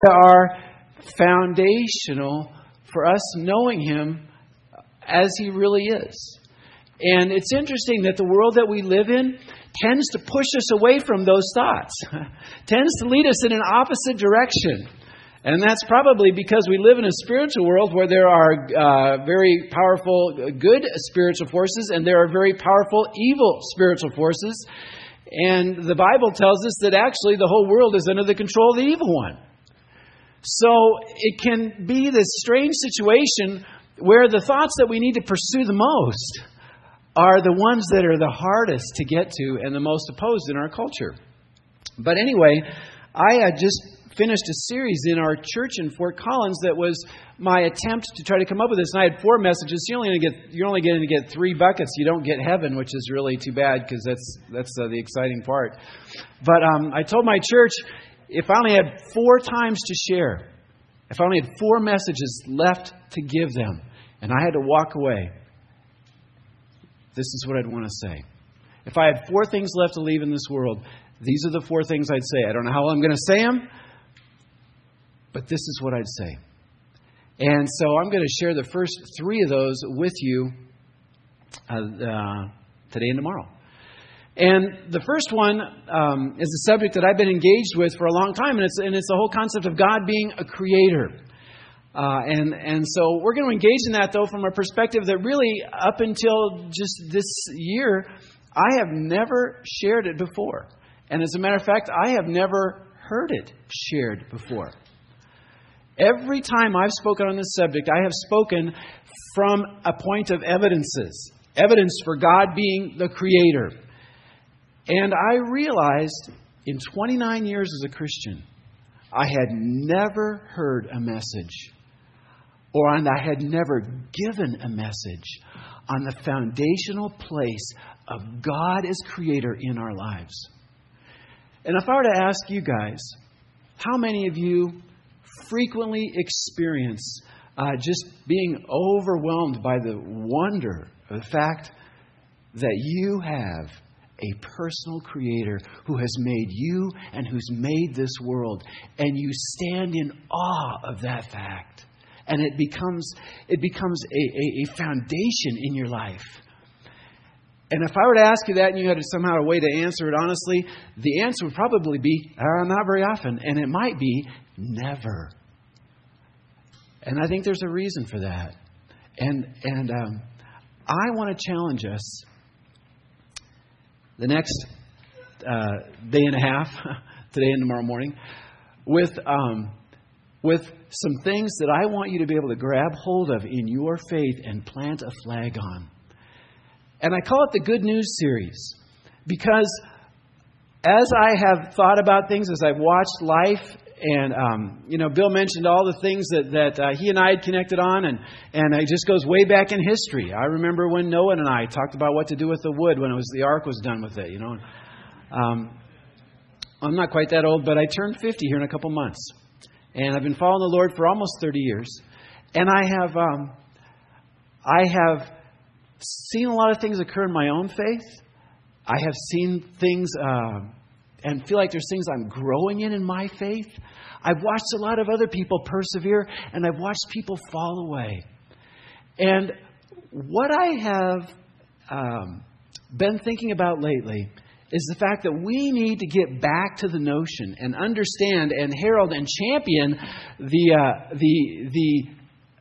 are foundational for us knowing Him as He really is. And it's interesting that the world that we live in tends to push us away from those thoughts, tends to lead us in an opposite direction. And that's probably because we live in a spiritual world where there are very powerful good spiritual forces and there are very powerful evil spiritual forces. And the Bible tells us that actually the whole world is under the control of the evil one. So it can be this strange situation where the thoughts that we need to pursue the most are the ones that are the hardest to get to and the most opposed in our culture. But anyway, I just finished a series in our church in Fort Collins that was my attempt to try to come up with this. And I had 4 messages. You're only going to get 3 buckets. You don't get heaven, which is really too bad because that's the exciting part. But I told my church if I only had 4 times to share, if I only had 4 messages left to give them, and I had to walk away, this is what I'd want to say. If I had 4 things left to leave in this world, these are the 4 things I'd say. I don't know how I'm going to say them, but this is what I'd say. And so I'm going to share the first 3 of those with you today and tomorrow. And the first one is a subject that I've been engaged with for a long time, and it's the whole concept of God being a creator. And so we're going to engage in that, though, from a perspective that really, up until just this year, I have never shared it before. And as a matter of fact, I have never heard it shared before. Every time I've spoken on this subject, I have spoken from a point of evidences. Evidence for God being the creator. And I realized in 29 years as a Christian, I had never heard a message, and I had never given a message on the foundational place of God as creator in our lives. And if I were to ask you guys, how many of you frequently experience just being overwhelmed by the wonder of the fact that you have a personal creator who has made you and who's made this world, and you stand in awe of that fact, and it becomes a foundation in your life? And if I were to ask you that and you had somehow a way to answer it honestly, the answer would probably be not very often, and it might be never. And I think there's a reason for that. And I want to challenge us the next day and a half, today and tomorrow morning, with some things that I want you to be able to grab hold of in your faith and plant a flag on. And I call it the Good News series because as I have thought about things, as I've watched life, and Bill mentioned all the things that he and I had connected on, and it just goes way back in history. I remember when Noah and I talked about what to do with the wood when the ark was done with it. I'm not quite that old, but I turned 50 here in a couple months, and I've been following the Lord for almost 30 years, and I have seen a lot of things occur in my own faith. I have seen things and feel like there's things I'm growing in my faith. I've watched a lot of other people persevere, and I've watched people fall away. And what I have been thinking about lately is the fact that we need to get back to the notion and understand and herald and champion the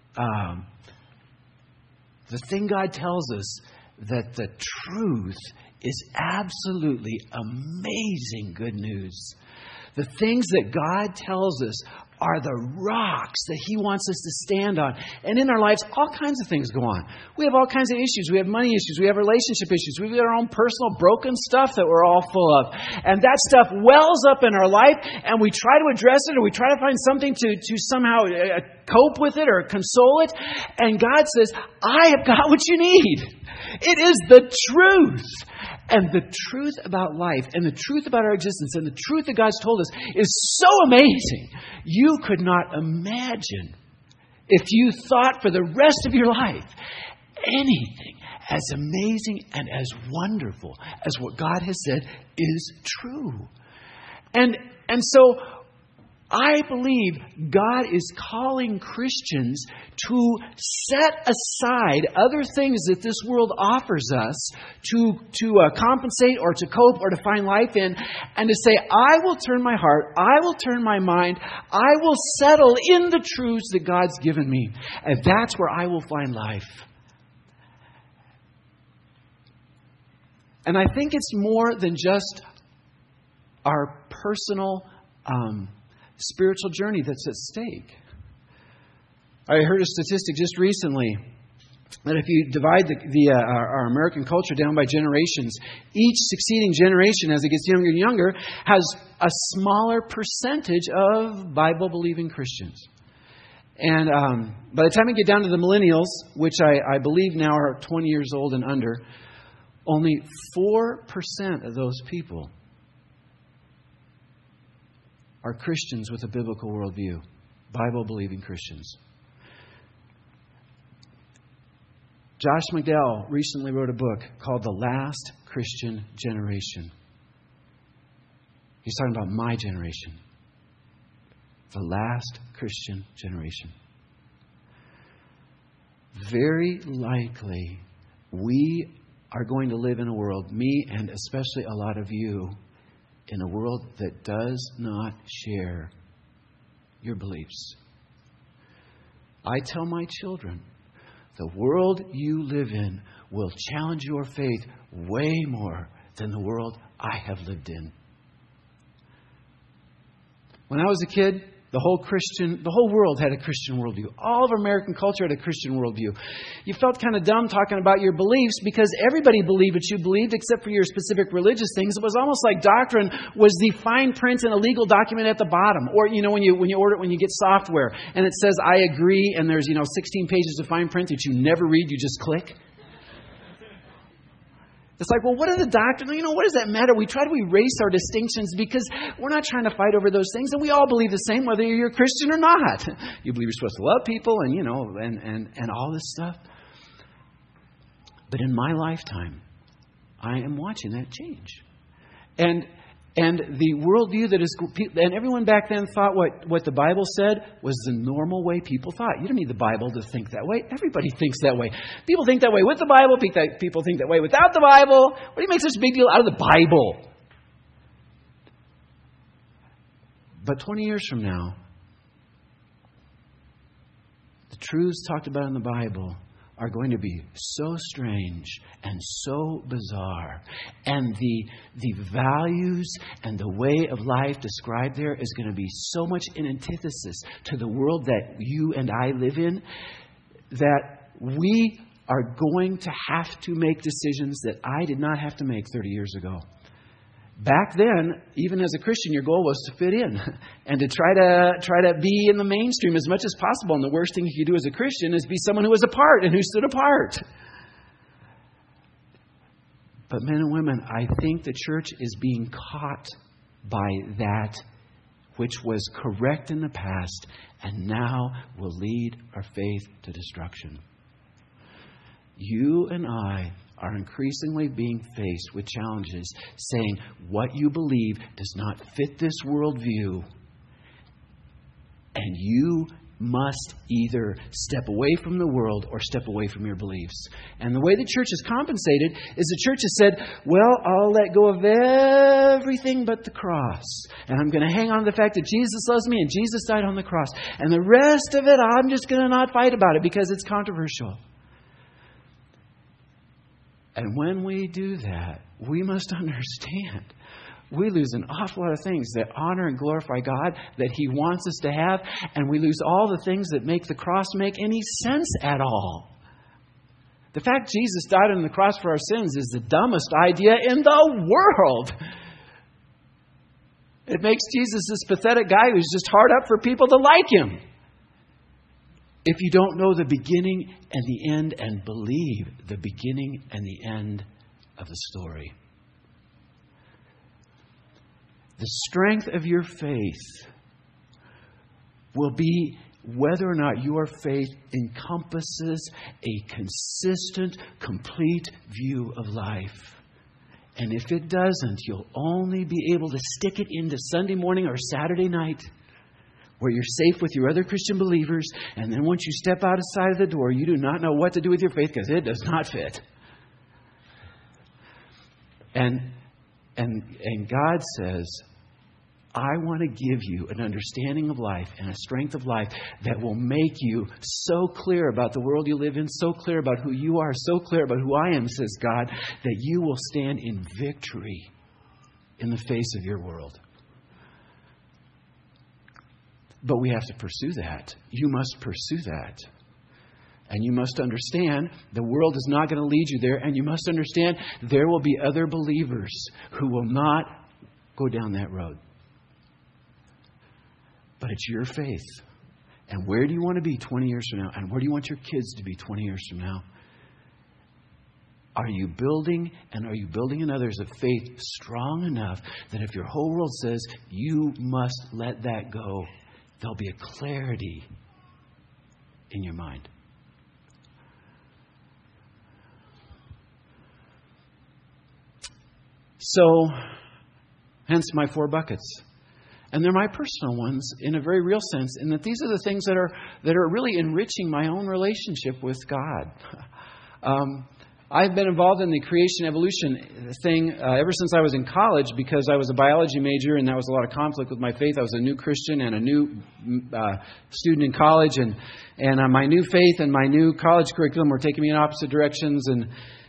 thing God tells us, that the truth is absolutely amazing good news. The things that God tells us are the rocks that He wants us to stand on. And in our lives, all kinds of things go on. We have all kinds of issues. We have money issues. We have relationship issues. We've got our own personal broken stuff that we're all full of. And that stuff wells up in our life, and we try to address it, or we try to find something to somehow cope with it or console it. And God says, I have got what you need. It is the truth. And the truth about life and the truth about our existence and the truth that God's told us is so amazing. You could not imagine, if you thought for the rest of your life, anything as amazing and as wonderful as what God has said is true. And so I believe God is calling Christians to set aside other things that this world offers us to compensate or to cope or to find life in, and to say, I will turn my heart, I will turn my mind, I will settle in the truths that God's given me. And that's where I will find life. And I think it's more than just our personal spiritual journey that's at stake. I heard a statistic just recently that if you divide our American culture down by generations, each succeeding generation, as it gets younger and younger, has a smaller percentage of Bible-believing Christians. And by the time we get down to the millennials, which I believe now are 20 years old and under, only 4% of those people are Christians with a biblical worldview, Bible-believing Christians. Josh McDowell recently wrote a book called The Last Christian Generation. He's talking about my generation. The last Christian generation. Very likely, we are going to live in a world, me and especially a lot of you, in a world that does not share your beliefs. I tell my children, the world you live in will challenge your faith way more than the world I have lived in. When I was a kid, the whole world had a Christian worldview. All of American culture had a Christian worldview. You felt kind of dumb talking about your beliefs because everybody believed what you believed except for your specific religious things. It was almost like doctrine was the fine print in a legal document at the bottom. Or, when you get software and it says, I agree, and there's, 16 pages of fine print that you never read, you just click. It's like, well, what are the doctrines? What does that matter? We try to erase our distinctions because we're not trying to fight over those things. And we all believe the same, whether you're a Christian or not. You believe you're supposed to love people and, and all this stuff. But in my lifetime, I am watching that change. And the worldview and everyone back then thought what the Bible said was the normal way people thought. You don't need the Bible to think that way. Everybody thinks that way. People think that way with the Bible. People think that way without the Bible. What do you make such a big deal out of the Bible? But 20 years from now, the truths talked about in the Bible are going to be so strange and so bizarre. And the values and the way of life described there is going to be so much in antithesis to the world that you and I live in, that we are going to have to make decisions that I did not have to make 30 years ago. Back then, even as a Christian, your goal was to fit in and to try to be in the mainstream as much as possible. And the worst thing you could do as a Christian is be someone who was apart and who stood apart. But men and women, I think the church is being caught by that which was correct in the past and now will lead our faith to destruction. You and I are increasingly being faced with challenges saying what you believe does not fit this worldview. And you must either step away from the world or step away from your beliefs. And the way the church is compensated is the church has said, well, I'll let go of everything but the cross. And I'm going to hang on to the fact that Jesus loves me and Jesus died on the cross. And the rest of it, I'm just going to not fight about it because it's controversial. And when we do that, we must understand we lose an awful lot of things that honor and glorify God, that He wants us to have, and we lose all the things that make the cross make any sense at all. The fact Jesus died on the cross for our sins is the dumbest idea in the world. It makes Jesus this pathetic guy who's just hard up for people to like Him. If you don't know the beginning and the end and believe the beginning and the end of the story. The strength of your faith will be whether or not your faith encompasses a consistent, complete view of life. And if it doesn't, you'll only be able to stick it into Sunday morning or Saturday night. where you're safe with your other Christian believers, and then once you step outside of the door, you do not know what to do with your faith because it does not fit. And God says, I want to give you an understanding of life and a strength of life that will make you so clear about the world you live in, so clear about who you are, so clear about who I am, says God, that you will stand in victory in the face of your world. But we have to pursue that. You must pursue that. And you must understand the world is not going to lead you there. And you must understand there will be other believers who will not go down that road. But it's your faith. And where do you want to be 20 years from now? And where do you want your kids to be 20 years from now? Are you building in others a faith strong enough that if your whole world says you must let that go, there'll be a clarity in your mind? So, hence my 4 buckets. And they're my personal ones in a very real sense, in that these are the things that are really enriching my own relationship with God. I've been involved in the creation evolution thing ever since I was in college, because I was a biology major and that was a lot of conflict with my faith. I was a new Christian and a new student in college, and my new faith and my new college curriculum were taking me in opposite directions, and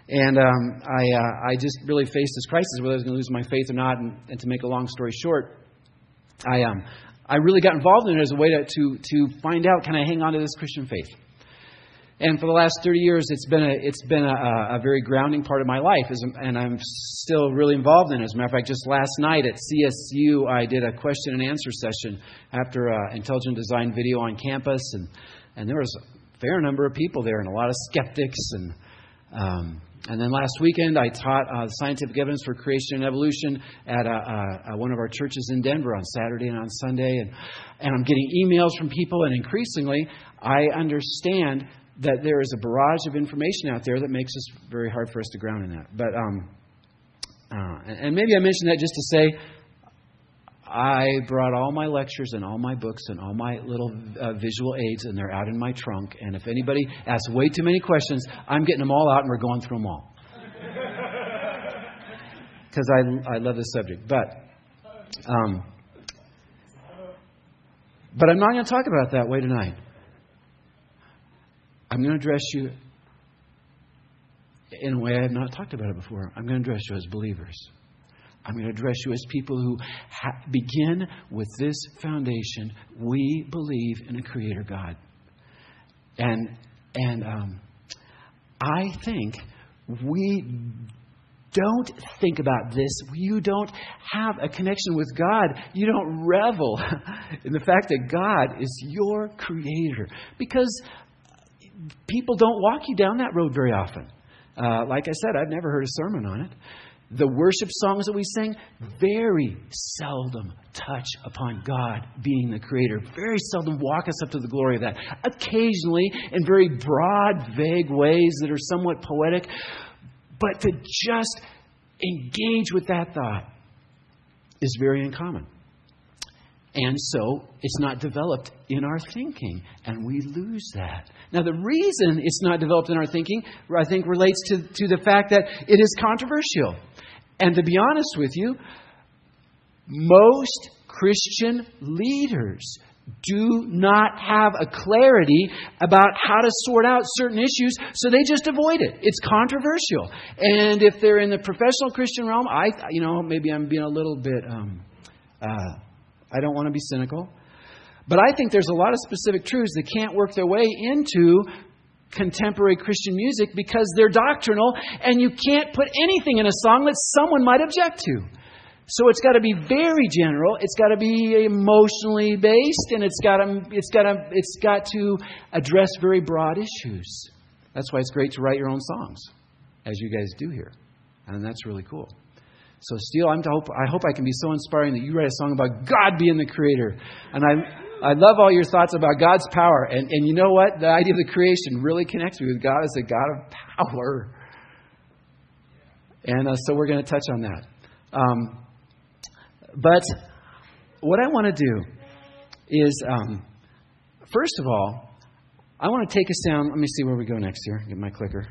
I just really faced this crisis whether I was going to lose my faith or not. And to make a long story short, I really got involved in it as a way to find out, can I hang on to this Christian faith? And for the last 30 years, it's been a very grounding part of my life, and I'm still really involved in it. As a matter of fact, just last night at CSU, I did a question and answer session after Intelligent Design Video on campus, and there was a fair number of people there and a lot of skeptics. And then last weekend, I taught scientific evidence for creation and evolution at one of our churches in Denver on Saturday and on Sunday. And I'm getting emails from people, and increasingly, I understand that there is a barrage of information out there that makes it very hard for us to ground in that. But and maybe I mentioned that just to say, I brought all my lectures and all my books and all my little visual aids, and they're out in my trunk. And if anybody asks way too many questions, I'm getting them all out and we're going through them all. Because I love this subject. But I'm not going to talk about it that way tonight. I'm going to address you in a way I have not talked about it before. I'm going to address you as believers. I'm going to address you as people who begin with this foundation. We believe in a Creator God. And I think we don't think about this. You don't have a connection with God. You don't revel in the fact that God is your Creator. Because people don't walk you down that road very often. Like I said, I've never heard a sermon on it. The worship songs that we sing very seldom touch upon God being the Creator. Very seldom walk us up to the glory of that. Occasionally, in very broad, vague ways that are somewhat poetic. But to just engage with that thought is very uncommon. And so it's not developed in our thinking, and we lose that. Now, the reason it's not developed in our thinking, I think, relates to the fact that it is controversial. And to be honest with you, most Christian leaders do not have a clarity about how to sort out certain issues, so they just avoid it. It's controversial. And if they're in the professional Christian realm, maybe I'm being a little bit... I don't want to be cynical. But I think there's a lot of specific truths that can't work their way into contemporary Christian music because they're doctrinal, and you can't put anything in a song that someone might object to. So it's got to be very general. It's got to be emotionally based, and it's got to address very broad issues. That's why it's great to write your own songs, as you guys do here, and that's really cool. So, Steele, I hope I can be so inspiring that you write a song about God being the Creator. And I love all your thoughts about God's power. And you know what? The idea of the creation really connects me with God as a God of power. And so we're going to touch on that. But what I want to do is, first of all, I want to take us down. Let me see where we go next here. Get my clicker.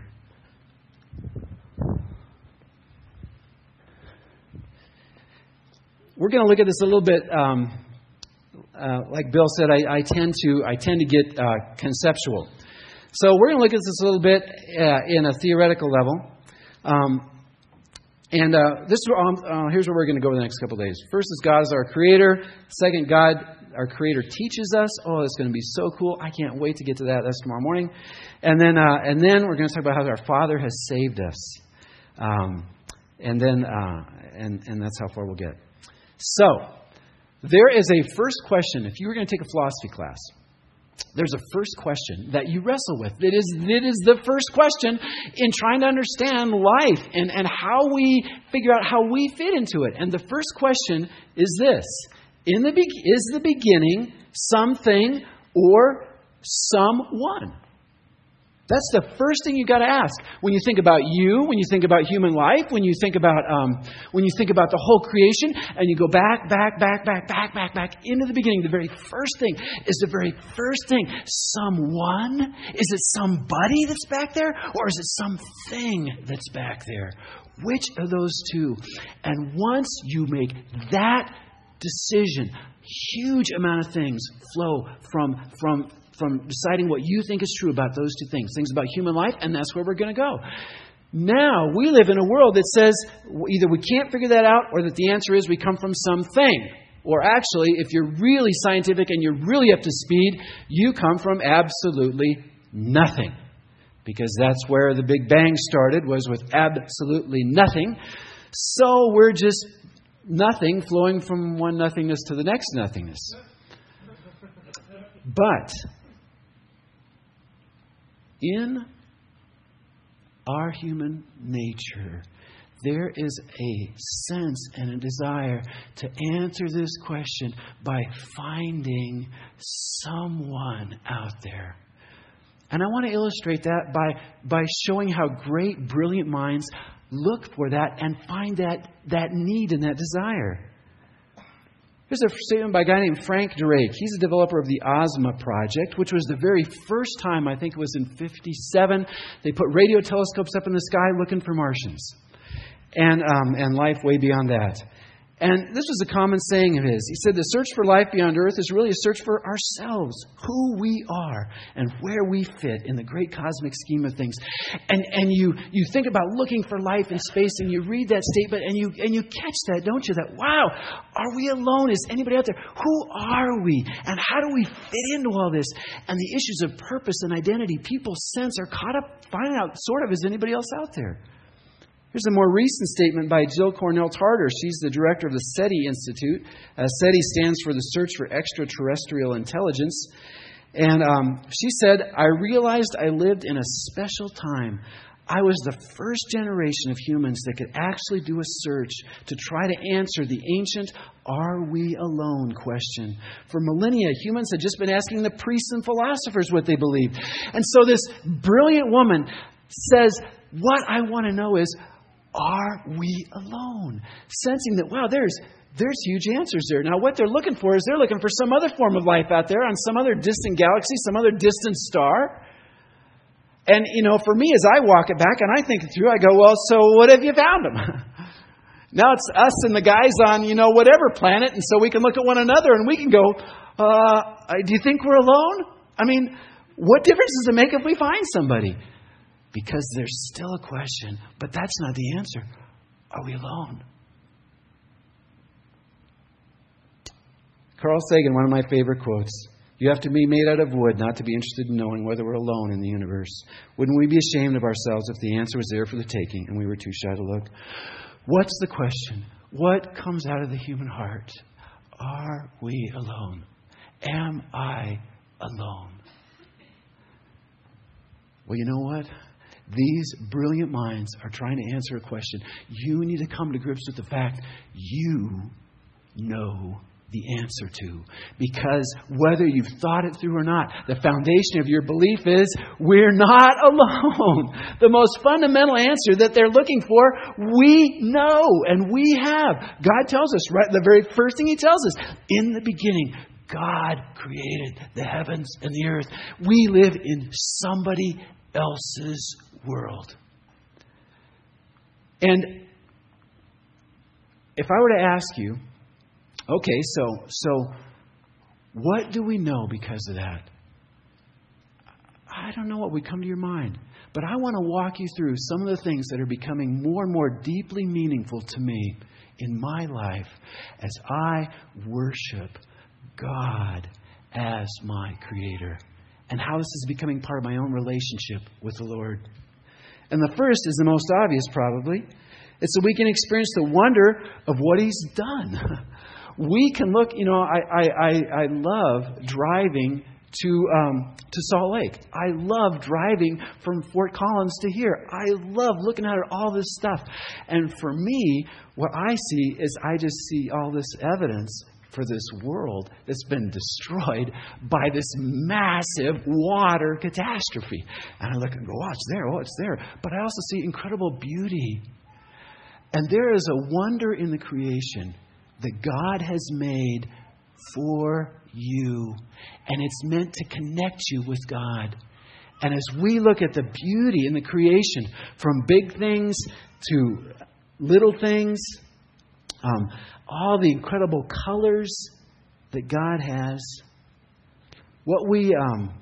We're going to look at this a little bit. Like Bill said, I tend to get conceptual. So we're going to look at this a little bit in a theoretical level. Here's where we're going to go the next couple of days. First is God is our Creator. Second, God, our Creator, teaches us. Oh, it's going to be so cool. I can't wait to get to that. That's tomorrow morning. And then we're going to talk about how our Father has saved us. And that's how far we'll get. So, there is a first question. If you were going to take a philosophy class, there's a first question that you wrestle with. It is the first question in trying to understand life and how we figure out how we fit into it. And the first question is this. Is the beginning something or someone? That's the first thing you got to ask when you think about you, when you think about human life, when you think about the whole creation, and you go back into the beginning. The very first thing is the very first thing. Someone? Is it somebody that's back there, or is it something that's back there? Which of those two? And once you make that decision, huge amount of things flow from deciding what you think is true about those two things about human life, and that's where we're going to go. Now, we live in a world that says either we can't figure that out or that the answer is we come from something. Or actually, if you're really scientific and you're really up to speed, you come from absolutely nothing. Because that's where the Big Bang started, was with absolutely nothing. So we're just nothing flowing from one nothingness to the next nothingness. But in our human nature, there is a sense and a desire to answer this question by finding someone out there. And I want to illustrate that by showing how great, brilliant minds look for that and find that need and that desire. Here's a statement by a guy named Frank Drake. He's a developer of the Ozma project, which was the very first time, I think it was in 1957, they put radio telescopes up in the sky looking for Martians. And life way beyond that. And this was a common saying of his. He said, the search for life beyond Earth is really a search for ourselves, who we are, and where we fit in the great cosmic scheme of things. And you think about looking for life in space, and you read that statement, and you catch that, don't you? That, wow, are we alone? Is anybody out there? Who are we? And how do we fit into all this? And the issues of purpose and identity people sense are caught up finding out sort of, is anybody else out there? Here's a more recent statement by Jill Cornell Tarter. She's the director of the SETI Institute. SETI stands for the Search for Extraterrestrial Intelligence. And she said, I realized I lived in a special time. I was the first generation of humans that could actually do a search to try to answer the ancient, are we alone question. For millennia, humans had just been asking the priests and philosophers what they believed. And so this brilliant woman says, what I want to know is, are we alone? Sensing that, wow, there's huge answers there. Now, what they're looking for is they're looking for some other form of life out there on some other distant galaxy, some other distant star. And, for me, as I walk it back and I think it through, I go, well, so what have you found them? Now it's us and the guys on, whatever planet. And so we can look at one another and we can go, do you think we're alone? I mean, what difference does it make if we find somebody? Because there's still a question, but that's not the answer. Are we alone? Carl Sagan, one of my favorite quotes. You have to be made out of wood not to be interested in knowing whether we're alone in the universe. Wouldn't we be ashamed of ourselves if the answer was there for the taking and we were too shy to look? What's the question? What comes out of the human heart? Are we alone? Am I alone? Well, you know what? These brilliant minds are trying to answer a question. You need to come to grips with the fact you know the answer to. Because whether you've thought it through or not, the foundation of your belief is we're not alone. The most fundamental answer that they're looking for, we know and we have. God tells us, right? The very first thing He tells us, in the beginning, God created the heavens and the earth. We live in somebody else's world. And if I were to ask you, okay, so what do we know because of that? I don't know what would come to your mind. But I want to walk you through some of the things that are becoming more and more deeply meaningful to me in my life as I worship God as my Creator, and how this is becoming part of my own relationship with the Lord. And the first is the most obvious, probably. It's so we can experience the wonder of what He's done. We can look, I love driving to Salt Lake. I love driving from Fort Collins to here. I love looking at all this stuff. And for me, what I see is I just see all this evidence for this world that's been destroyed by this massive water catastrophe. And I look and go, it's there. But I also see incredible beauty. And there is a wonder in the creation that God has made for you. And it's meant to connect you with God. And as we look at the beauty in the creation, from big things to little things, all the incredible colors that God has, what we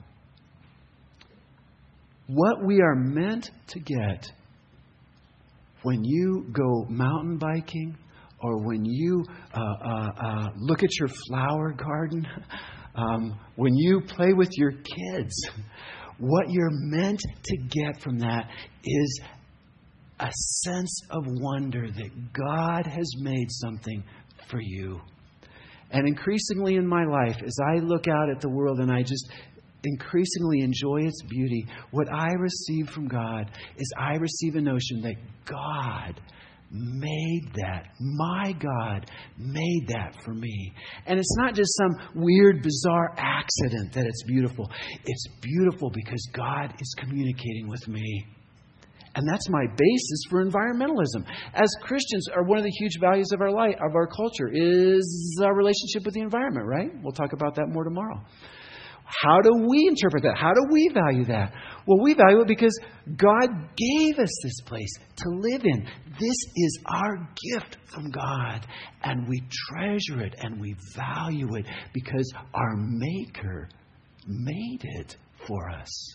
are meant to get when you go mountain biking, or when you look at your flower garden, when you play with your kids, what you're meant to get from that is a sense of wonder that God has made something for you. And increasingly in my life, as I look out at the world and I just increasingly enjoy its beauty, what I receive from God is I receive a notion that God made that. My God made that for me. And it's not just some weird, bizarre accident that it's beautiful. It's beautiful because God is communicating with me. And that's my basis for environmentalism. As Christians, one of the huge values of our life, of our culture, is our relationship with the environment, right? We'll talk about that more tomorrow. How do we interpret that? How do we value that? Well, we value it because God gave us this place to live in. This is our gift from God. And we treasure it and we value it because our Maker made it for us.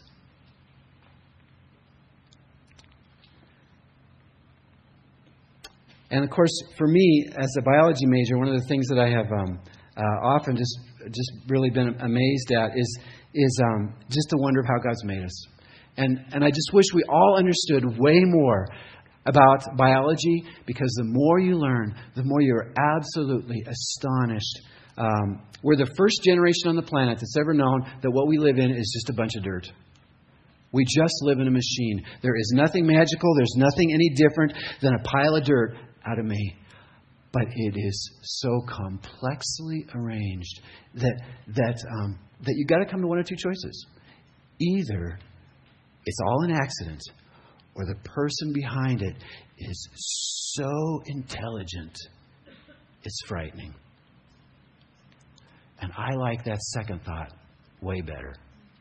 And of course, for me, as a biology major, one of the things that I have often just really been amazed at is just the wonder of how God's made us. And I just wish we all understood way more about biology, because the more you learn, the more you're absolutely astonished. We're the first generation on the planet that's ever known that what we live in is just a bunch of dirt. We just live in a machine. There is nothing magical. There's nothing any different than a pile of dirt out of me. But it is so complexly arranged that you've got to come to one of two choices. Either it's all an accident, or the person behind it is so intelligent, it's frightening. And I like that second thought way better.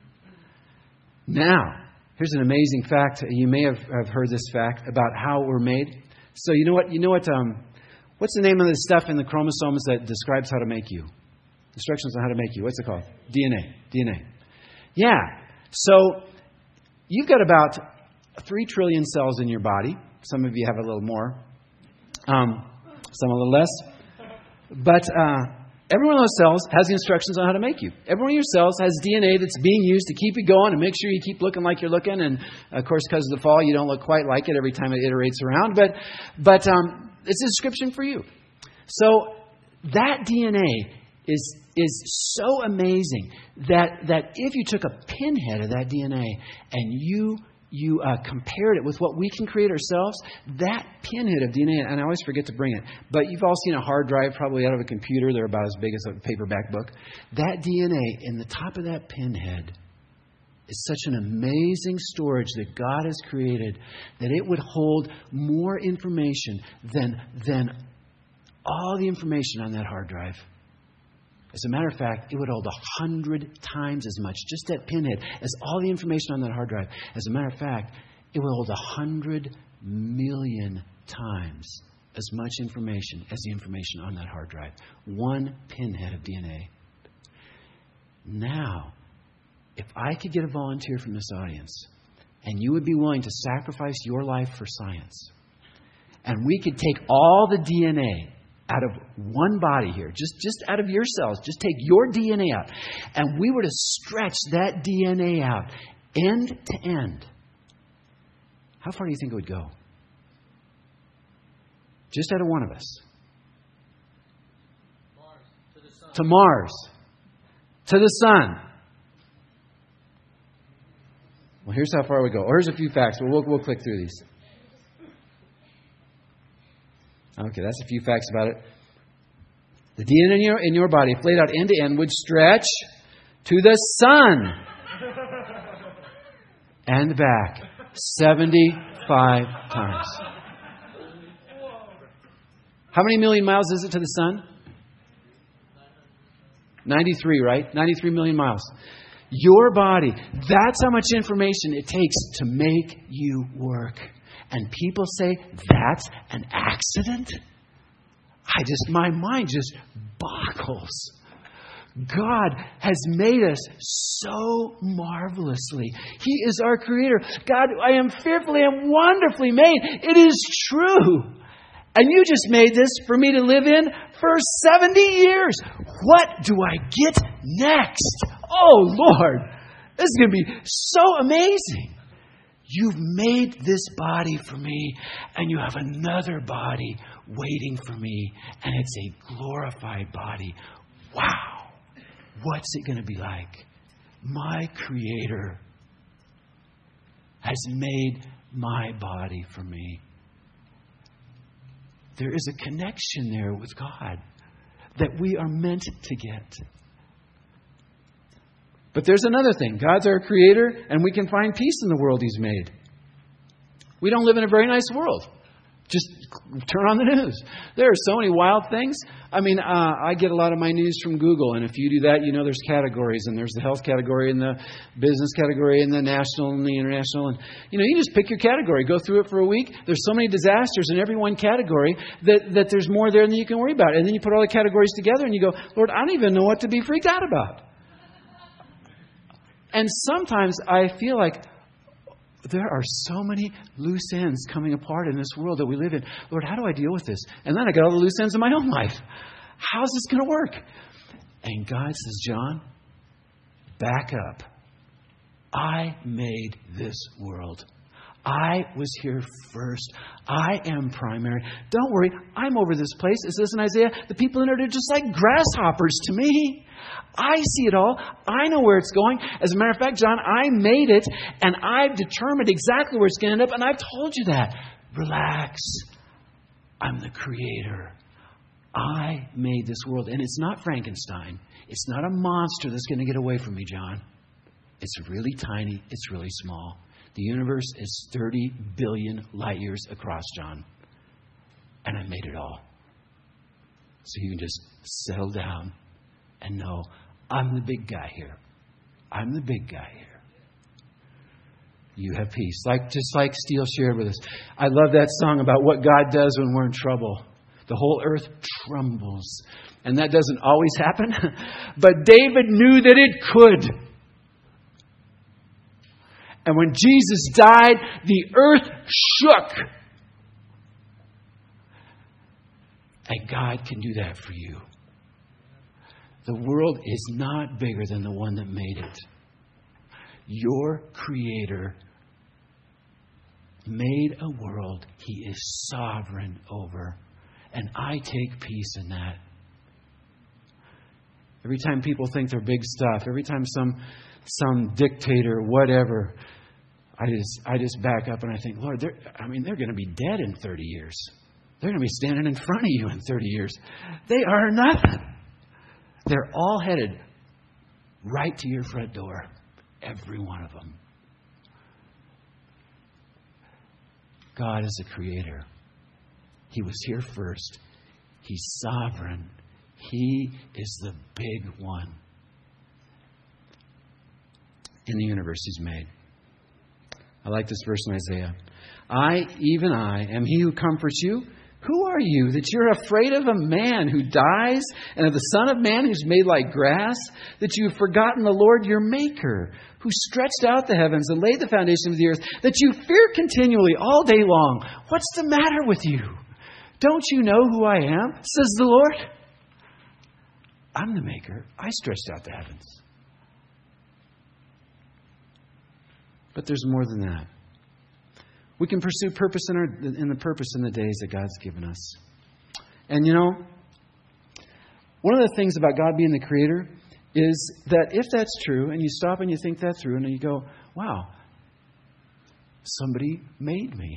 Now, here's an amazing fact. You may have heard this fact about how we're made. So you know what? What's the name of the stuff in the chromosomes that describes how to make you? Instructions on how to make you. What's it called? DNA. Yeah. So you've got about 3 trillion cells in your body. Some of you have a little more. Some a little less. But every one of those cells has the instructions on how to make you. Every one of your cells has DNA that's being used to keep you going and make sure you keep looking like you're looking. And, of course, because of the fall, you don't look quite like it every time it iterates around. But it's a description for you. So that DNA is so amazing that if you took a pinhead of that DNA and you compared it with what we can create ourselves, that pinhead of DNA, and I always forget to bring it, but you've all seen a hard drive probably out of a computer. They're about as big as a paperback book. That DNA in the top of that pinhead is such an amazing storage that God has created that it would hold more information than all the information on that hard drive. As a matter of fact, it would hold 100 times as much, just that pinhead, as all the information on that hard drive. As a matter of fact, it would hold 100 million times as much information as the information on that hard drive. One pinhead of DNA. Now, if I could get a volunteer from this audience, and you would be willing to sacrifice your life for science, and we could take all the DNA out of one body here, just out of your cells, just take your DNA out, and we were to stretch that DNA out end to end, how far do you think it would go? Just out of one of us. To Mars. To the sun. Well, here's how far we go. Or here's a few facts. We'll click through these. Okay, that's a few facts about it. The DNA in your body, if laid out end to end, would stretch to the sun and back 75 times. How many million miles is it to the sun? 93, right? 93 million miles. Your body, that's how much information it takes to make you work. And people say, that's an accident? My mind just boggles. God has made us so marvelously. He is our creator. God, I am fearfully and wonderfully made. It is true. And you just made this for me to live in for 70 years. What do I get next? Oh, Lord, this is going to be so amazing. You've made this body for me, and you have another body waiting for me, and it's a glorified body. Wow. What's it going to be like? My Creator has made my body for me. There is a connection there with God that we are meant to get. But there's another thing. God's our Creator, and we can find peace in the world He's made. We don't live in a very nice world. Just turn on the news. There are so many wild things. I get a lot of my news from Google, and if you do that, there's categories, and there's the health category, and the business category, and the national, and the international, and you just pick your category, go through it for a week. There's so many disasters in every one category that there's more there than you can worry about. And then you put all the categories together, and you go, Lord, I don't even know what to be freaked out about. And sometimes I feel like there are so many loose ends coming apart in this world that we live in. Lord, how do I deal with this? And then I got all the loose ends in my own life. How's this going to work? And God says, John, back up. I made this world. I was here first. I am primary. Don't worry, I'm over this place. It says in Isaiah, the people in it are just like grasshoppers to me. I see it all. I know where it's going. As a matter of fact, John, I made it, and I've determined exactly where it's going to end up, and I've told you that. Relax. I'm the Creator. I made this world, and it's not Frankenstein. It's not a monster that's going to get away from me, John. It's really tiny. It's really small. The universe is 30 billion light years across, John. And I made it all. So you can just settle down and know I'm the big guy here. I'm the big guy here. You have peace. Just like Steele shared with us. I love that song about what God does when we're in trouble. The whole earth trembles. And that doesn't always happen. But David knew that it could. And when Jesus died, the earth shook. And God can do that for you. The world is not bigger than the one that made it. Your Creator made a world He is sovereign over. And I take peace in that. Every time people think they're big stuff, every time some dictator, whatever, I just back up and I think, Lord, they're going to be dead in 30 years. They're going to be standing in front of you in 30 years. They are nothing. They're all headed right to your front door. Every one of them. God is a Creator. He was here first. He's sovereign. He is the big one in the universe He's made. I like this verse in Isaiah. I, even I, am He who comforts you. Who are you that you're afraid of a man who dies and of the Son of Man who's made like grass? That you've forgotten the Lord your Maker, who stretched out the heavens and laid the foundation of the earth, that you fear continually all day long. What's the matter with you? Don't you know who I am, says the Lord? I'm the Maker. I stretched out the heavens. But there's more than that. We can pursue purpose in the purpose in the days that God's given us. And you know, one of the things about God being the Creator is that if that's true, and you stop and you think that through, and you go, wow, somebody made me.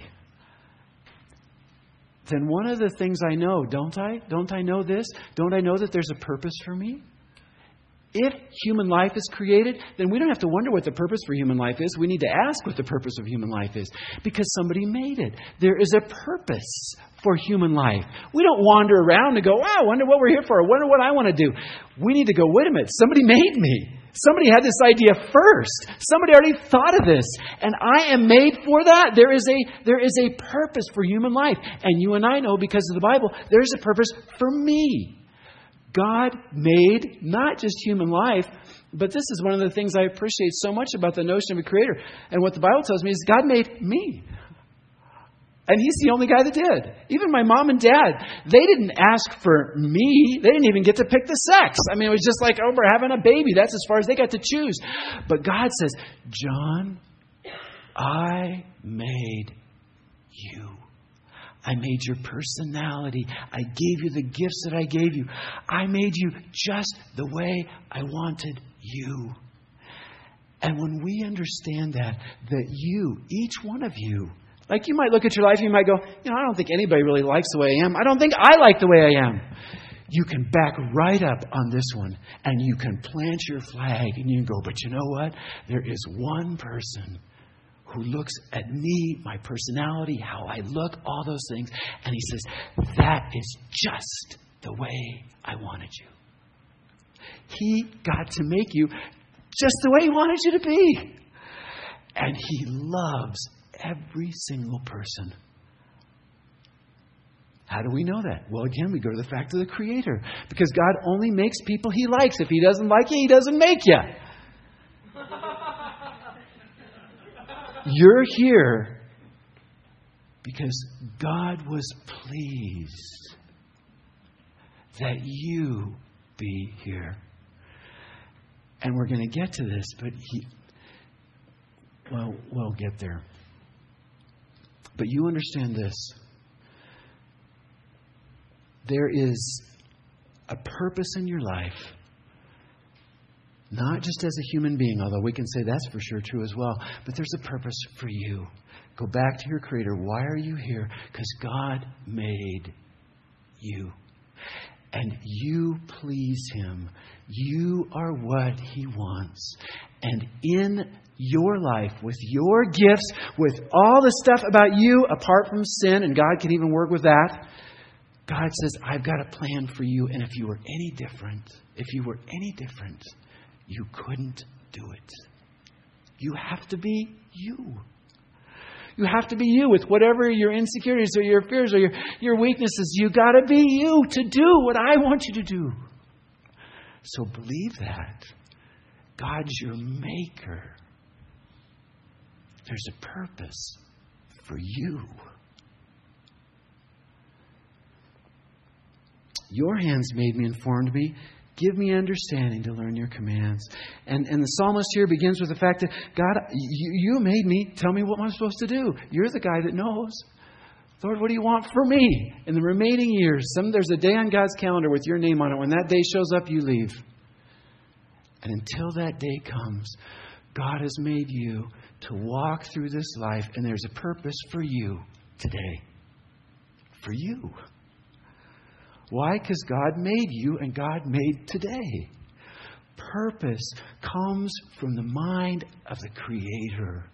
Then one of the things I know, don't I? Don't I know this? Don't I know that there's a purpose for me? If human life is created, then we don't have to wonder what the purpose for human life is. We need to ask what the purpose of human life is, because somebody made it. There is a purpose for human life. We don't wander around and go, wow, I wonder what we're here for. I wonder what I want to do. We need to go, wait a minute, somebody made me. Somebody had this idea first. Somebody already thought of this. And I am made for that. There is a purpose for human life. And you and I know, because of the Bible, there's a purpose for me. God made not just human life, but this is one of the things I appreciate so much about the notion of a creator. And what the Bible tells me is God made me. And He's the only guy that did. Even my mom and dad, they didn't ask for me. They didn't even get to pick the sex. I mean, it was just like, oh, we're having a baby. That's as far as they got to choose. But God says, John, I made you. I made your personality. I gave you the gifts that I gave you. I made you just the way I wanted you. And when we understand that you, each one of you, like you might look at your life and you might go, I don't think anybody really likes the way I am. I don't think I like the way I am. You can back right up on this one and you can plant your flag and you can go, but you know what? There is one person who looks at me, my personality, how I look, all those things. And He says, that is just the way I wanted you. He got to make you just the way He wanted you to be. And He loves every single person. How do we know that? Well, again, we go to the fact of the Creator. Because God only makes people He likes. If He doesn't like you, He doesn't make you. You're here because God was pleased that you be here. And we're going to get to this, but we'll get there. But you understand this. There is a purpose in your life. Not just as a human being, although we can say that's for sure true as well. But there's a purpose for you. Go back to your Creator. Why are you here? Because God made you. And you please Him. You are what He wants. And in your life, with your gifts, with all the stuff about you, apart from sin, and God can even work with that, God says, I've got a plan for you. And if you were any different, you couldn't do it. You have to be you. You have to be you with whatever your insecurities or your fears or your weaknesses. You got to be you to do what I want you to do. So believe that. God's your Maker. There's a purpose for you. Your hands made me and formed me. Give me understanding to learn your commands. And the psalmist here begins with the fact that, God, you made me. Tell me what I'm supposed to do. You're the guy that knows. Lord, what do you want for me in the remaining years? There's a day on God's calendar with your name on it. When that day shows up, you leave. And until that day comes, God has made you to walk through this life. And there's a purpose for you today. For you. Why? Because God made you and God made today. Purpose comes from the mind of the Creator.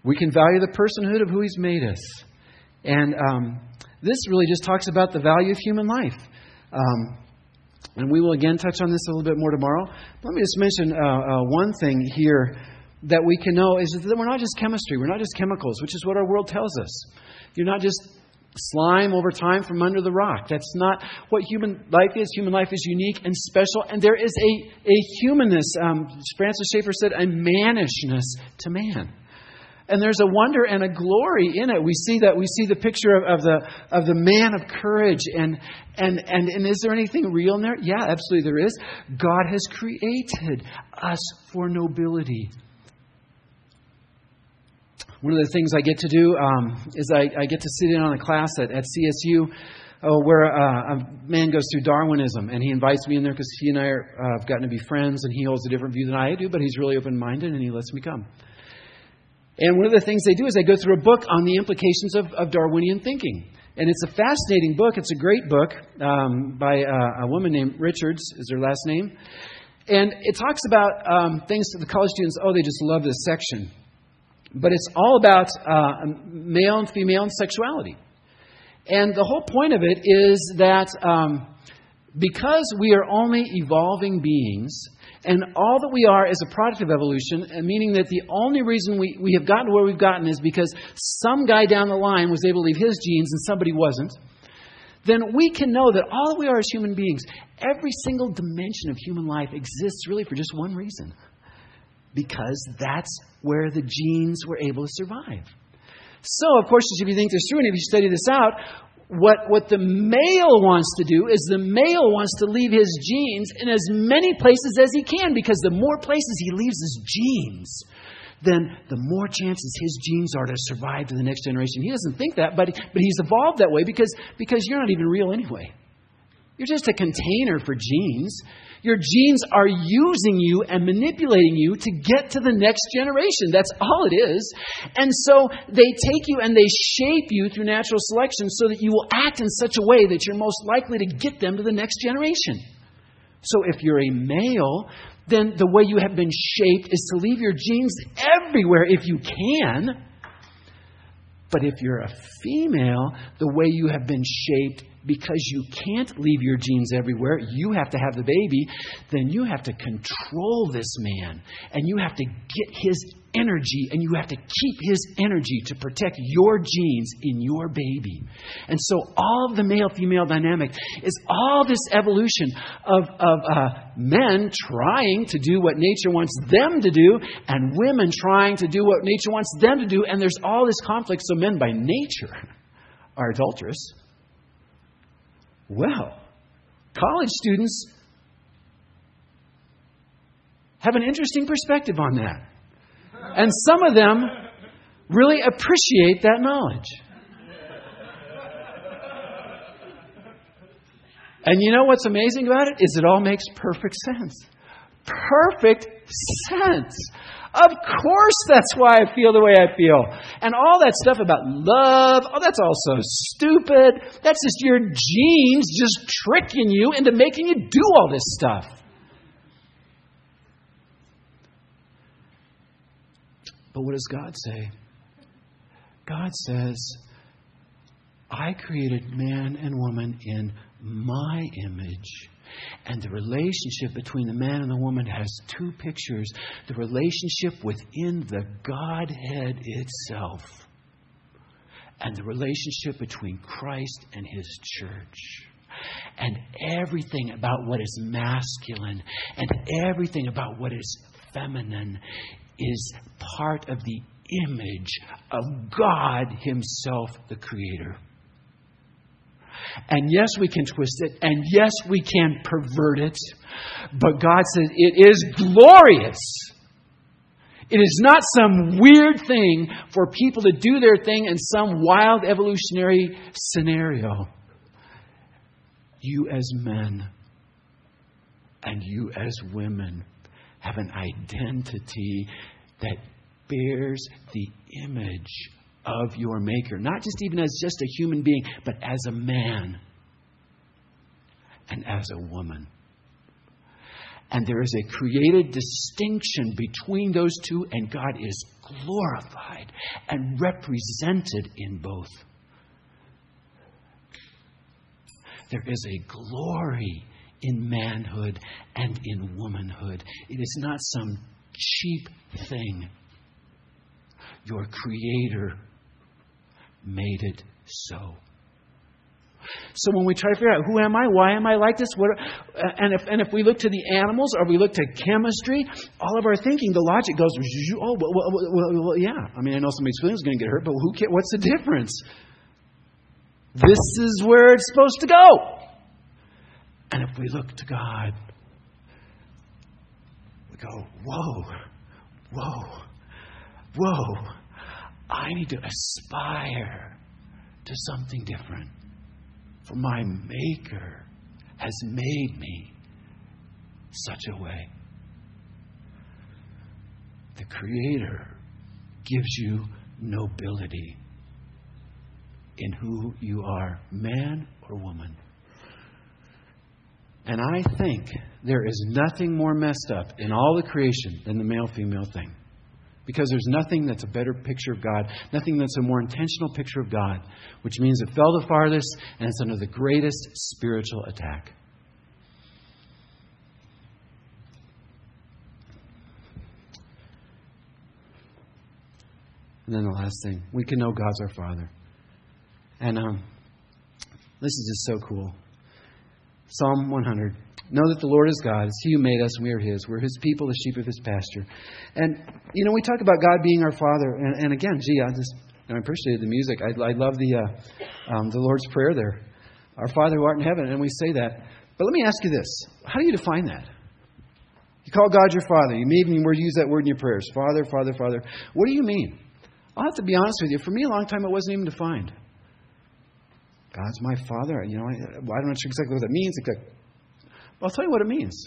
We can value the personhood of who He's made us. And this really just talks about the value of human life. And we will again touch on this a little bit more tomorrow. Let me just mention one thing here that we can know is that we're not just chemistry. We're not just chemicals, which is what our world tells us. You're not just slime over time from under the rock. That's not what human life is. Human life is unique and special. And there is a humanness, Francis Schaeffer said, a mannishness to man. And there's a wonder and a glory in it. We see the picture of the man of courage. And is there anything real in there? Yeah, absolutely there is. God has created us for nobility. One of the things I get to do is I get to sit in on a class at CSU where a man goes through Darwinism. And he invites me in there because he and I have gotten to be friends. And he holds a different view than I do, but he's really open-minded and he lets me come. And one of the things they do is they go through a book on the implications of Darwinian thinking. And it's a fascinating book. It's a great book by a woman named Richards, is her last name. And it talks about things that the college students, they just love this section. But it's all about male and female and sexuality. And the whole point of it is that because we are only evolving beings, and all that we are is a product of evolution, meaning that the only reason we have gotten to where we've gotten is because some guy down the line was able to leave his genes and somebody wasn't, then we can know that all that we are as human beings, every single dimension of human life exists really for just one reason. Because that's where the genes were able to survive. So, of course, if you think this through and if you study this out, what the male wants to do is the male wants to leave his genes in as many places as he can, because the more places he leaves his genes, then the more chances his genes are to survive to the next generation. He doesn't think that, but he's evolved that way because you're not even real anyway. You're just a container for genes. Your genes are using you and manipulating you to get to the next generation. That's all it is. And so they take you and they shape you through natural selection so that you will act in such a way that you're most likely to get them to the next generation. So if you're a male, then the way you have been shaped is to leave your genes everywhere if you can. But if you're a female, the way you have been shaped, because you can't leave your genes everywhere, you have to have the baby, then you have to control this man. And you have to get his energy, and you have to keep his energy to protect your genes in your baby. And so all of the male-female dynamic is all this evolution of men trying to do what nature wants them to do, and women trying to do what nature wants them to do. And there's all this conflict. So men by nature are adulterous. Well, college students have an interesting perspective on that. And some of them really appreciate that knowledge. And you know what's amazing about it? Is it all makes perfect sense. Perfect sense. Of course that's why I feel the way I feel. And all that stuff about love, that's all so stupid. That's just your genes just tricking you into making you do all this stuff. But what does God say? God says, I created man and woman in my image. And the relationship between the man and the woman has two pictures. The relationship within the Godhead itself. And the relationship between Christ and His church. And everything about what is masculine and everything about what is feminine is part of the image of God Himself, the Creator. And yes, we can twist it. And yes, we can pervert it. But God says it is glorious. It is not some weird thing for people to do their thing in some wild evolutionary scenario. You as men and you as women have an identity that bears the image of your Maker. Not just even as just a human being, but as a man and as a woman. And there is a created distinction between those two, and God is glorified and represented in both. There is a glory in manhood and in womanhood. It is not some cheap thing. Your Creator made it so. So when we try to figure out who am I, why am I like this, and if we look to the animals or we look to chemistry, all of our thinking, the logic goes, oh, well, yeah. I mean, I know somebody's feelings are going to get hurt, but who cares? What's the difference? This is where it's supposed to go. And if we look to God, we go, whoa. I need to aspire to something different. For my Maker has made me such a way. The Creator gives you nobility in who you are, man or woman. And I think there is nothing more messed up in all the creation than the male-female thing. Because there's nothing that's a better picture of God, nothing that's a more intentional picture of God, which means it fell the farthest and it's under the greatest spiritual attack. And then the last thing, we can know God's our Father. And this is just so cool. Psalm 100. Know that the Lord is God. It's He who made us and we are His. We're His people, the sheep of His pasture. And, we talk about God being our Father. And again, I appreciated the music. I love the Lord's Prayer there. Our Father who art in heaven. And we say that. But let me ask you this. How do you define that? You call God your Father. You may even use that word in your prayers. Father, Father, Father. What do you mean? I'll have to be honest with you. For me, a long time, it wasn't even defined. God's my Father. I'm not sure exactly what that means. I'll tell you what it means.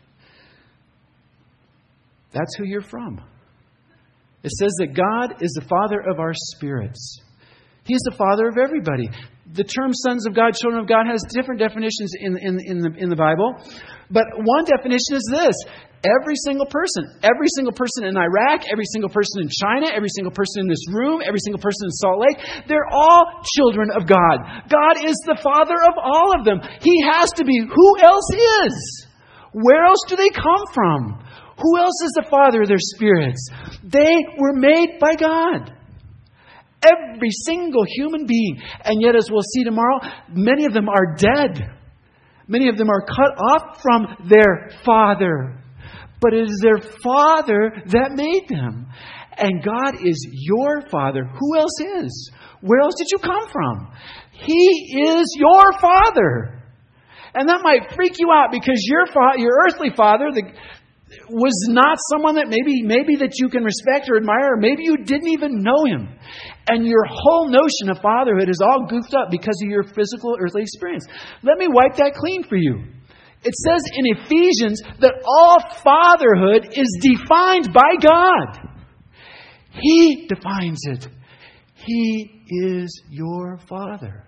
That's who you're from. It says that God is the Father of our spirits. He's the Father of everybody. The term sons of God, children of God has different definitions in the Bible. But one definition is this. Every single person in Iraq, every single person in China, every single person in this room, every single person in Salt Lake, they're all children of God. God is the Father of all of them. He has to be. Who else is? Where else do they come from? Who else is the Father of their spirits? They were made by God. Every single human being. And yet, as we'll see tomorrow, many of them are dead. Many of them are cut off from their Father. But it is their Father that made them. And God is your Father. Who else is? Where else did you come from? He is your Father. And that might freak you out because your earthly father was not someone that maybe that you can respect or admire, or maybe you didn't even know him. And your whole notion of fatherhood is all goofed up because of your physical earthly experience. Let me wipe that clean for you. It says in Ephesians that all fatherhood is defined by God. He defines it. He is your Father.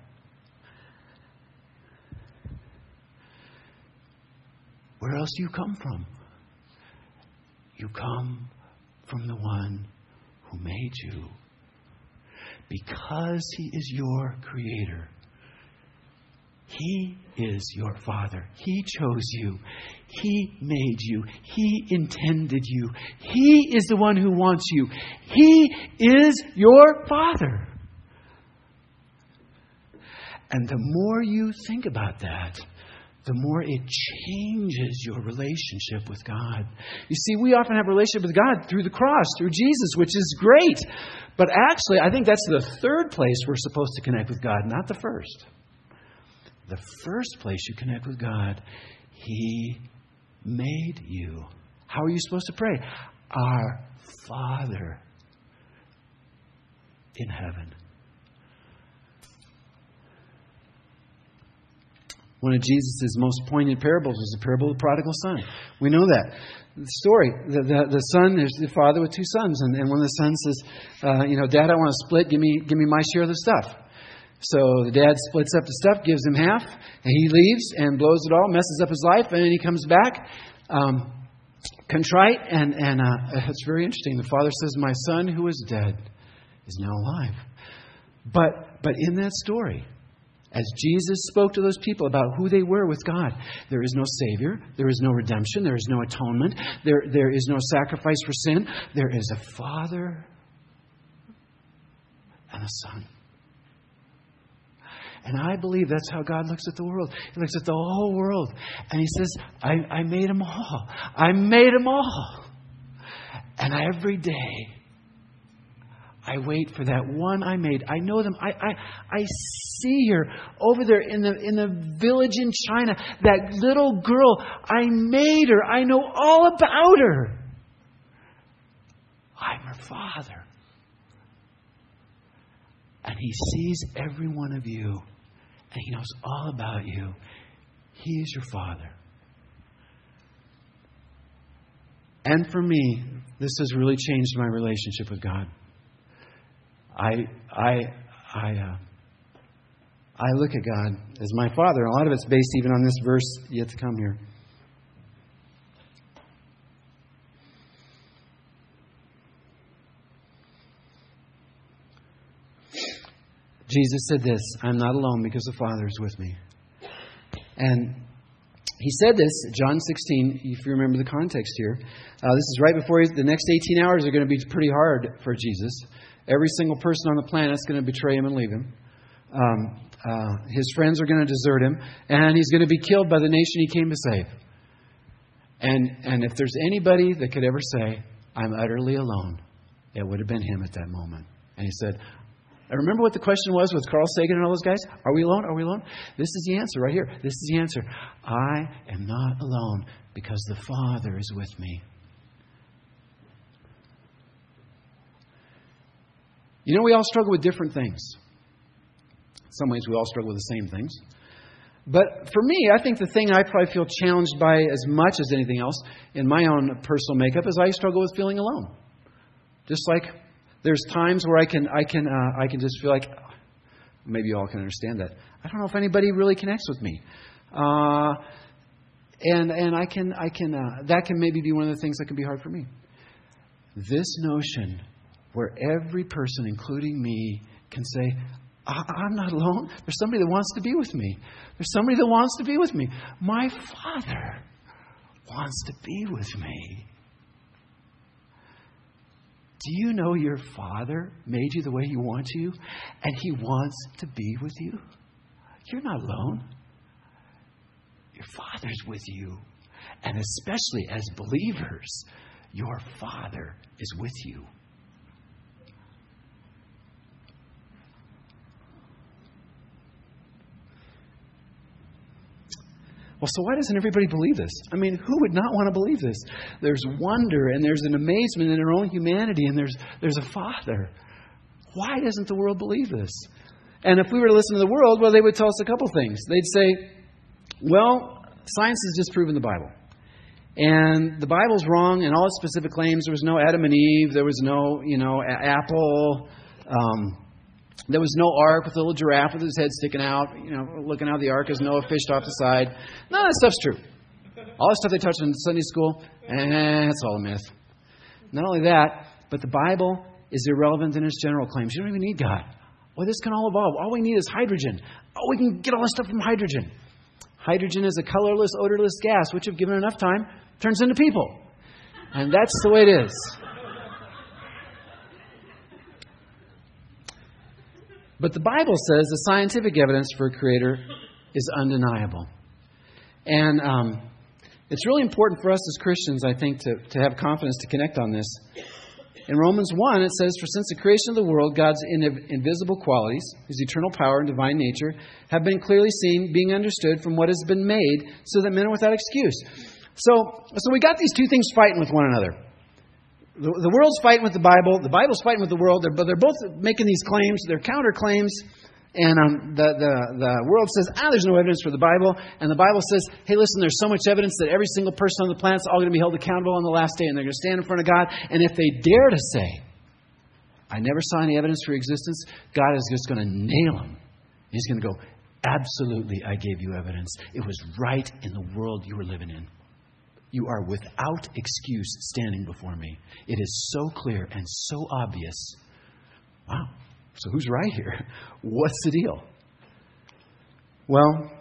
Where else do you come from? You come from the one who made you. Because He is your Creator. He is your Father. He chose you. He made you. He intended you. He is the one who wants you. He is your Father. And the more you think about that, the more it changes your relationship with God. You see, we often have a relationship with God through the cross, through Jesus, which is great. But actually, I think that's the third place we're supposed to connect with God, not the first. The first place you connect with God, He made you. How are you supposed to pray? Our Father in heaven. One of Jesus' most poignant parables was the parable of the prodigal son. We know that. The story, the son, there's the father with two sons. And one of the sons says, Dad, I want to split. Give me my share of the stuff. So the dad splits up the stuff, gives him half, and he leaves and blows it all, messes up his life, and then he comes back. contrite, and it's very interesting. The Father says, "My son who was dead is now alive." But in that story, as Jesus spoke to those people about who they were with God, there is no Savior, there is no redemption, there is no atonement, there is no sacrifice for sin. There is a Father and a Son. And I believe that's how God looks at the world. He looks at the whole world. And He says, I made them all. I made them all. And every day, I wait for that one I made. I know them. I see her over there in the village in China. That little girl. I made her. I know all about her. I'm her Father. And He sees every one of you. And He knows all about you. He is your Father. And for me, this has really changed my relationship with God. I look at God as my Father. A lot of it's based even on this verse yet to come here. Jesus said this, "I'm not alone because the Father is with me." And He said this, John 16, if you remember the context here. This is right before the next 18 hours are going to be pretty hard for Jesus. Every single person on the planet is going to betray Him and leave Him. His friends are going to desert Him. And He's going to be killed by the nation He came to save. And if there's anybody that could ever say, "I'm utterly alone," it would have been Him at that moment. And He said, I remember what the question was with Carl Sagan and all those guys. Are we alone? Are we alone? This is the answer right here. This is the answer. I am not alone because the Father is with me. You know, we all struggle with different things. In some ways, we all struggle with the same things. But for me, I think the thing I probably feel challenged by as much as anything else in my own personal makeup is I struggle with feeling alone. Just like there's times where I can just feel like, maybe you all can understand that. I don't know if anybody really connects with me, and that can maybe be one of the things that can be hard for me. This notion where every person, including me, can say, I'm not alone. There's somebody that wants to be with me. There's somebody that wants to be with me. My Father wants to be with me. Do you know your Father made you the way He wants you? And He wants to be with you? You're not alone. Your Father's with you. And especially as believers, your Father is with you. Well, so why doesn't everybody believe this? I mean, who would not want to believe this? There's wonder and there's an amazement in our own humanity and there's a Father. Why doesn't the world believe this? And if we were to listen to the world, well, they would tell us a couple things. They'd say, well, science has disproven the Bible. And the Bible's wrong in all its specific claims. There was no Adam and Eve. There was no, apple. There was no ark with a little giraffe with his head sticking out, looking out of the ark as Noah fished off the side. None of that stuff's true. All the stuff they taught in Sunday school, it's all a myth. Not only that, but the Bible is irrelevant in its general claims. You don't even need God. Well, this can all evolve. All we need is hydrogen. Oh, we can get all this stuff from hydrogen. Hydrogen is a colorless, odorless gas, which, if given enough time, turns into people. And that's the way it is. But the Bible says the scientific evidence for a Creator is undeniable. And it's really important for us as Christians, I think, to have confidence to connect on this. In Romans 1, it says, "For since the creation of the world, God's invisible qualities, His eternal power and divine nature, have been clearly seen, being understood from what has been made, so that men are without excuse." So we got these two things fighting with one another. The world's fighting with the Bible's fighting with the world, but they're both making these claims, they're counterclaims, and the world says, there's no evidence for the Bible, and the Bible says, hey, listen, there's so much evidence that every single person on the planet's all going to be held accountable on the last day, and they're going to stand in front of God, and if they dare to say, I never saw any evidence for existence, God is just going to nail them. He's going to go, absolutely, I gave you evidence. It was right in the world you were living in. You are without excuse standing before me. It is so clear and so obvious. Wow. So who's right here? What's the deal? Well,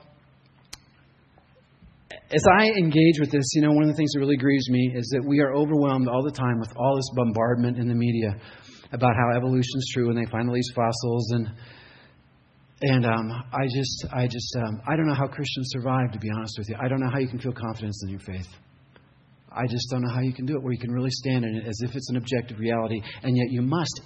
as I engage with this, one of the things that really grieves me is that we are overwhelmed all the time with all this bombardment in the media about how evolution is true and they find all these fossils and I don't know how Christians survive, to be honest with you. I don't know how you can feel confidence in your faith. I just don't know how you can do it where you can really stand in it as if it's an objective reality, and yet you must.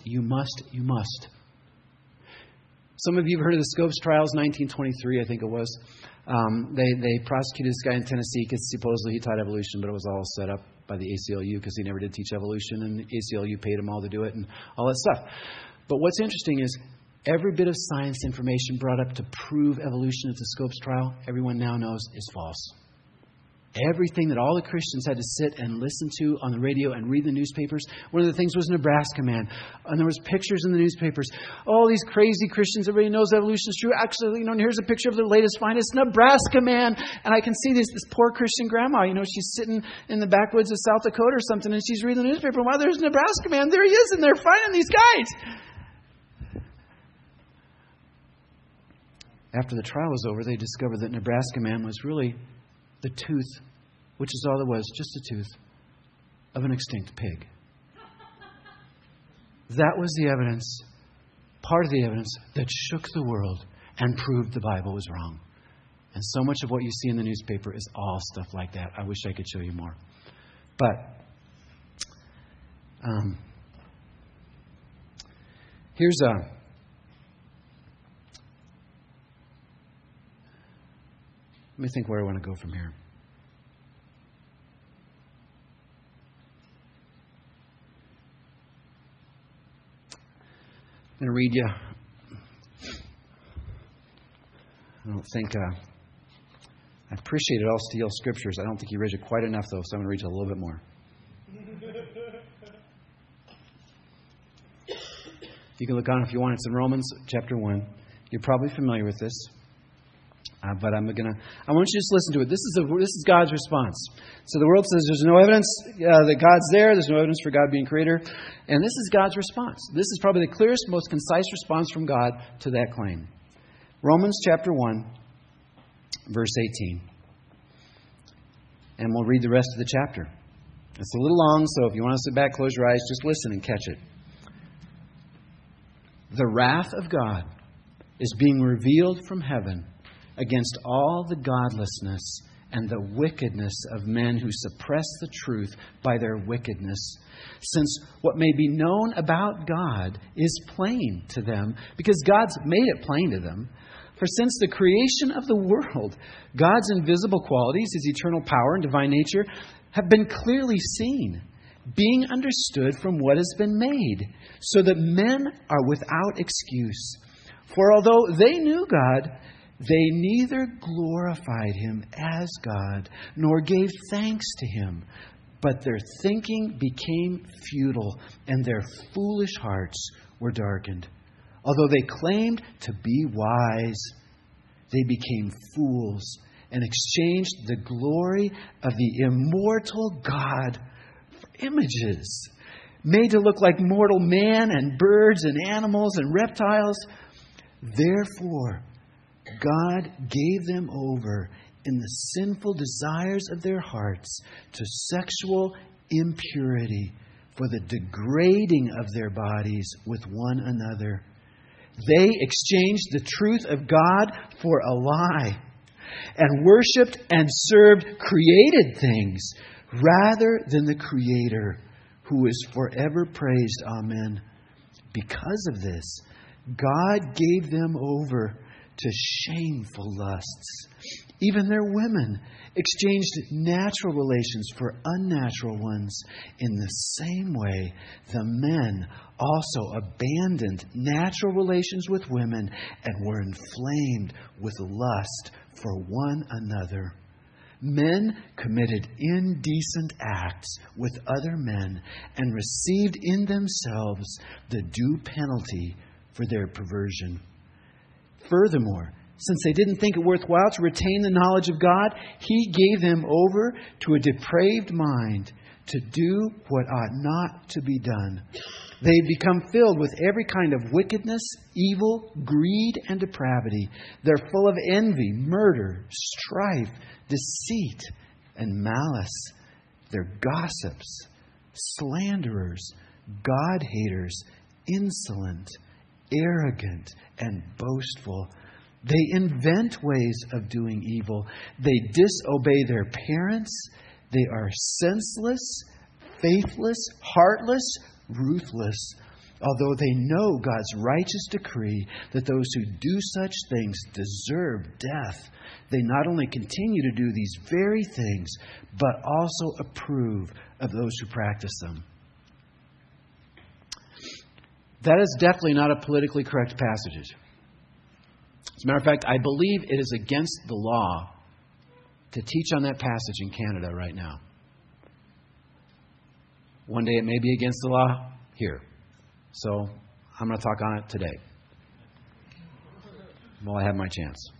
Some of you have heard of the Scopes trials, 1923, I think it was. They prosecuted this guy in Tennessee because supposedly he taught evolution, but it was all set up by the ACLU because he never did teach evolution, and the ACLU paid him all to do it and all that stuff. But what's interesting is every bit of science information brought up to prove evolution at the Scopes trial, everyone now knows is false. Everything that all the Christians had to sit and listen to on the radio and read the newspapers. One of the things was Nebraska Man. And there was pictures in the newspapers. All these crazy Christians, everybody knows evolution is true. Actually, here's a picture of their latest find. It's Nebraska Man. And I can see this poor Christian grandma. She's sitting in the backwoods of South Dakota or something, and she's reading the newspaper. Wow, there's Nebraska Man. There he is, and they're finding these guys. After the trial was over, they discovered that Nebraska Man was really the tooth, which is all it was, just a tooth of an extinct pig. That was the evidence, part of the evidence that shook the world and proved the Bible was wrong. And so much of what you see in the newspaper is all stuff like that. I wish I could show you more. But here's let me think where I want to go from here. I'm going to read you. I don't think I appreciated all Steele's scriptures. I don't think he read it quite enough, though, so I'm going to read you a little bit more. You can look on if you want. It's in Romans chapter 1. You're probably familiar with this. But I want you to just listen to it. This is God's response. So the world says there's no evidence that God's there. There's no evidence for God being creator. And this is God's response. This is probably the clearest, most concise response from God to that claim. Romans chapter 1, verse 18. And we'll read the rest of the chapter. It's a little long, so if you want to sit back, close your eyes, just listen and catch it. The wrath of God is being revealed from heaven against all the godlessness and the wickedness of men who suppress the truth by their wickedness. Since what may be known about God is plain to them, because God's made it plain to them. For since the creation of the world, God's invisible qualities, His eternal power and divine nature, have been clearly seen, being understood from what has been made, so that men are without excuse. For although they knew God, they neither glorified Him as God, nor gave thanks to Him, but their thinking became futile, and their foolish hearts were darkened. Although they claimed to be wise, they became fools and exchanged the glory of the immortal God for images made to look like mortal man and birds and animals and reptiles. Therefore, God gave them over in the sinful desires of their hearts to sexual impurity for the degrading of their bodies with one another. They exchanged the truth of God for a lie and worshipped and served created things rather than the Creator, who is forever praised. Amen. Because of this, God gave them over to shameful lusts. Even their women exchanged natural relations for unnatural ones. In the same way, the men also abandoned natural relations with women and were inflamed with lust for one another. Men committed indecent acts with other men and received in themselves the due penalty for their perversion. Furthermore, Since they didn't think it worthwhile to retain the knowledge of God, He gave them over to a depraved mind to do what ought not to be done. They become filled with every kind of wickedness, evil, greed, and depravity. They're full of envy, murder, strife, deceit, and malice. They're gossips, slanderers, God-haters, insolent, arrogant, and boastful. They invent ways of doing evil. They disobey their parents. They are senseless, faithless, heartless, ruthless. Although they know God's righteous decree that those who do such things deserve death, they not only continue to do these very things, but also approve of those who practice them. That is definitely not a politically correct passage. As a matter of fact, I believe it is against the law to teach on that passage in Canada right now. One day it may be against the law here. So I'm going to talk on it today. Well, I have my chance.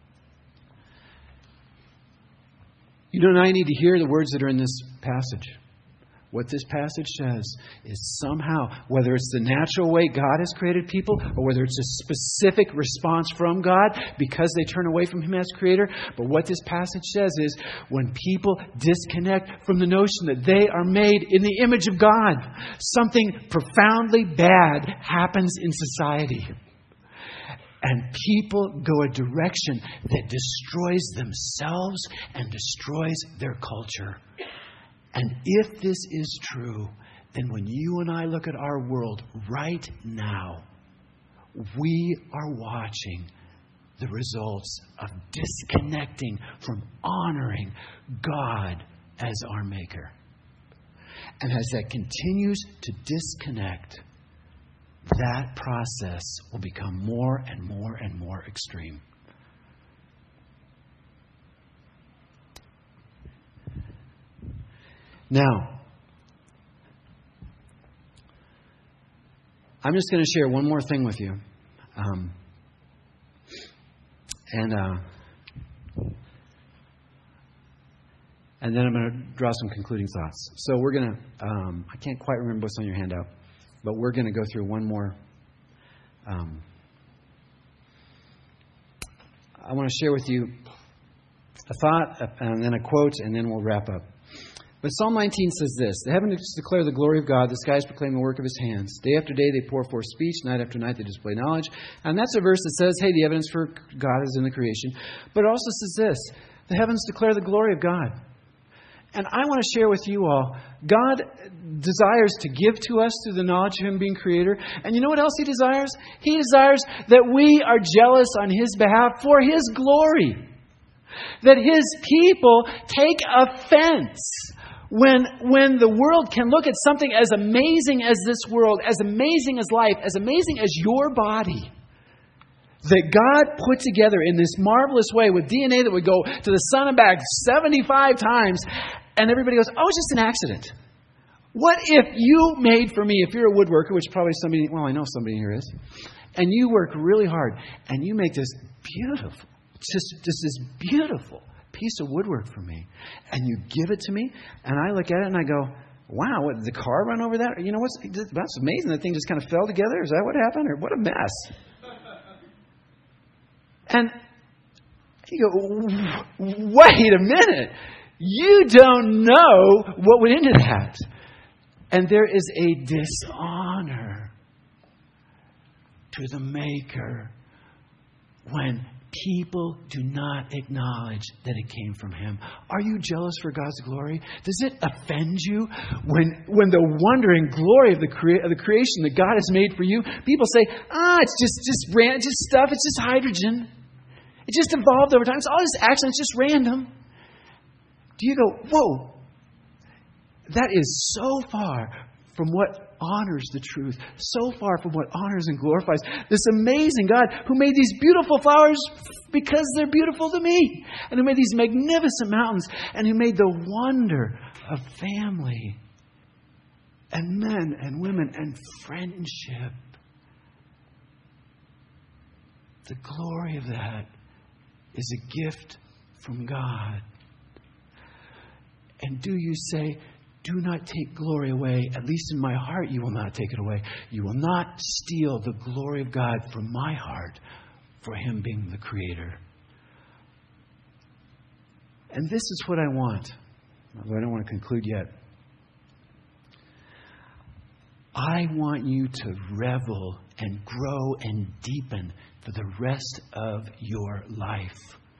You and I need to hear the words that are in this passage. What this passage says is somehow, whether it's the natural way God has created people or whether it's a specific response from God because they turn away from Him as Creator, but what this passage says is when people disconnect from the notion that they are made in the image of God, something profoundly bad happens in society. And people go a direction that destroys themselves and destroys their culture. And if this is true, then when you and I look at our world right now, we are watching the results of disconnecting from honoring God as our Maker. And as that continues to disconnect, that process will become more and more and more extreme. Now, I'm just going to share one more thing with you. And then I'm going to draw some concluding thoughts. So we're going to, I can't quite remember what's on your handout, but we're going to go through one more. I want to share with you a thought and then a quote, and then we'll wrap up. But Psalm 19 says this: the heavens declare the glory of God, the skies proclaim the work of His hands. Day after day they pour forth speech, night after night they display knowledge. And that's a verse that says, hey, the evidence for God is in the creation. But it also says this: the heavens declare the glory of God. And I want to share with you all, God desires to give to us through the knowledge of Him being Creator. And you know what else He desires? He desires that we are jealous on His behalf for His glory. That His people take offense when the world can look at something as amazing as this world, as amazing as life, as amazing as your body, that God put together in this marvelous way with DNA that would go to the sun and back 75 times, and everybody goes, oh, it's just an accident. What if you made for me, if you're a woodworker, which probably somebody, well, I know somebody here is, and you work really hard, and you make this beautiful, just this beautiful piece of woodwork for me, and you give it to me, and I look at it and I go, wow, what, did the car run over that? You know, that's amazing. That thing just kind of fell together. Is that what happened? Or what a mess. And you go, wait a minute. You don't know what went into that. And there is a dishonor to the Maker when people do not acknowledge that it came from Him. Are you jealous for God's glory? Does it offend you when the wonder and glory of the creation that God has made for you, people say, it's just stuff, it's just hydrogen. It just evolved over time. It's all just action, it's just random. Do you go, whoa, that is so far from what honors the truth, so far from what honors and glorifies this amazing God who made these beautiful flowers because they're beautiful to me, and who made these magnificent mountains, and who made the wonder of family and men and women and friendship. The glory of that is a gift from God. And do you say, do not take glory away. At least in my heart, you will not take it away. You will not steal the glory of God from my heart for Him being the Creator. And this is what I want. Although I don't want to conclude yet. I want you to revel and grow and deepen for the rest of your life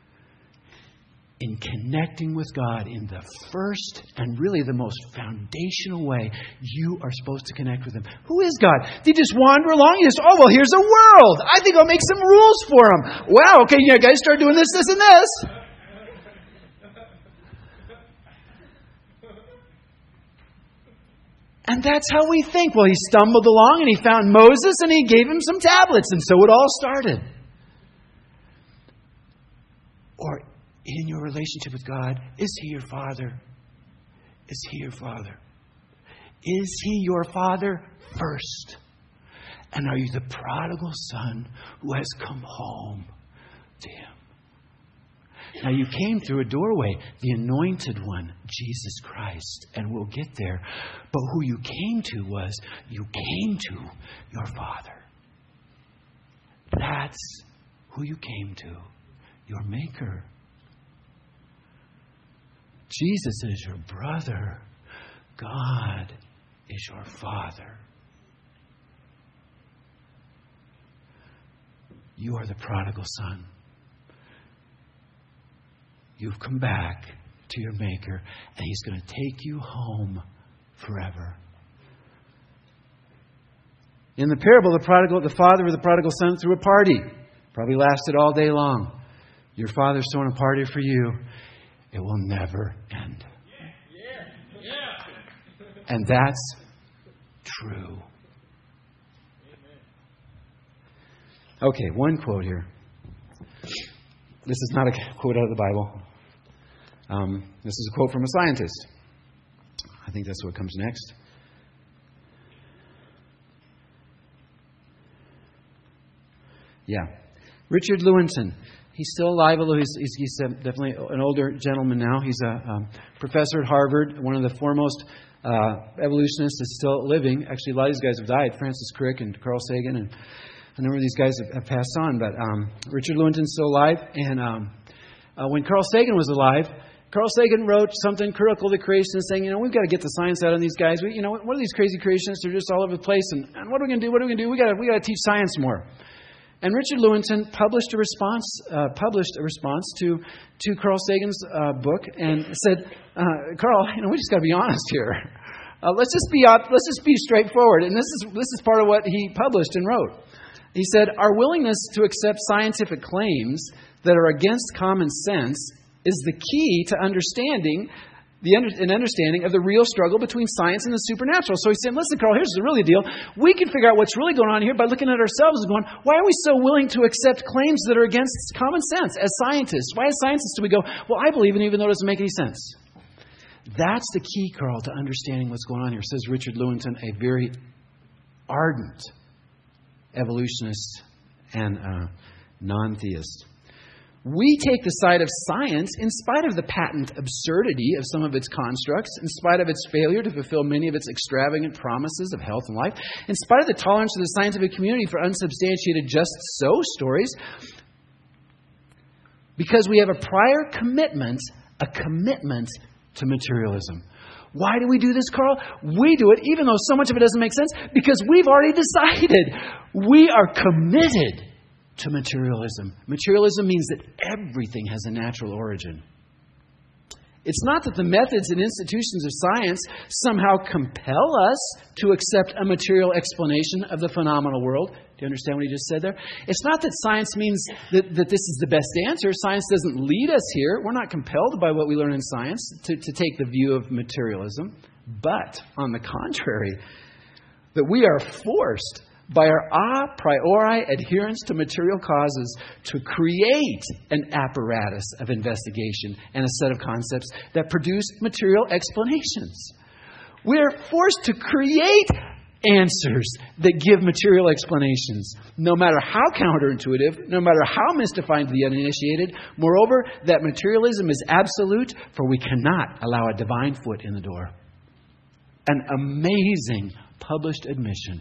in connecting with God in the first and really the most foundational way you are supposed to connect with Him. Who is God? They just wander along. You just, oh, well, here's a world. I think I'll make some rules for Him. Wow, okay, you guys start doing this, this, and this. And that's how we think. Well, he stumbled along and he found Moses and he gave him some tablets. And so it all started. Or in your relationship with God, is He your Father? Is He your Father? Is He your Father first? And are you the prodigal son who has come home to Him? Now, you came through a doorway, the anointed one, Jesus Christ, and we'll get there. But who you came to was, you came to your Father. That's who you came to, your Maker. Jesus is your brother. God is your Father. You are the prodigal son. You've come back to your Maker, and He's going to take you home forever. In the parable, the father of the prodigal son threw a party. Probably lasted all day long. Your Father's throwing a party for you. It will never end. And that's true. Okay, one quote here. This is not a quote out of the Bible. This is a quote from a scientist. I think that's what comes next. Yeah. Richard Lewontin. He's still alive, although he's definitely an older gentleman now. He's a professor at Harvard, one of the foremost evolutionists that's still living. Actually, a lot of these guys have died. Francis Crick and Carl Sagan, and a number of these guys have passed on. But Richard Lewontin's still alive. And when Carl Sagan was alive, Carl Sagan wrote something critical to creationists, saying, we've got to get the science out on these guys. What are these crazy creationists? They're just all over the place. And what are we going to do? What are we going to do? We got to teach science more. And Richard Lewontin published a response to Carl Sagan's book, and said, "Carl, we just got to be honest here. Let's just be straightforward." And this is part of what he published and wrote. He said, "Our willingness to accept scientific claims that are against common sense is the key to understanding of the real struggle between science and the supernatural." So he's saying, listen, Carl, here's the really deal. We can figure out what's really going on here by looking at ourselves and going, why are we so willing to accept claims that are against common sense as scientists? Why as scientists do we go, well, I believe in it even though it doesn't make any sense? That's the key, Carl, to understanding what's going on here, says Richard Lewontin, a very ardent evolutionist and non-theist. We take the side of science in spite of the patent absurdity of some of its constructs, in spite of its failure to fulfill many of its extravagant promises of health and life, in spite of the tolerance of the scientific community for unsubstantiated just-so stories, because we have a prior commitment to materialism. Why do we do this, Carl? We do it, even though so much of it doesn't make sense, because we've already decided we are committed to materialism. Materialism means that everything has a natural origin. It's not that the methods and institutions of science somehow compel us to accept a material explanation of the phenomenal world. Do you understand what he just said there? It's not that science means that this is the best answer. Science doesn't lead us here. We're not compelled by what we learn in science to take the view of materialism. But, on the contrary, that we are forced by our a priori adherence to material causes to create an apparatus of investigation and a set of concepts that produce material explanations. We're forced to create answers that give material explanations, no matter how counterintuitive, no matter how mystifying to the uninitiated. Moreover, that materialism is absolute, for we cannot allow a divine foot in the door. An amazing published admission.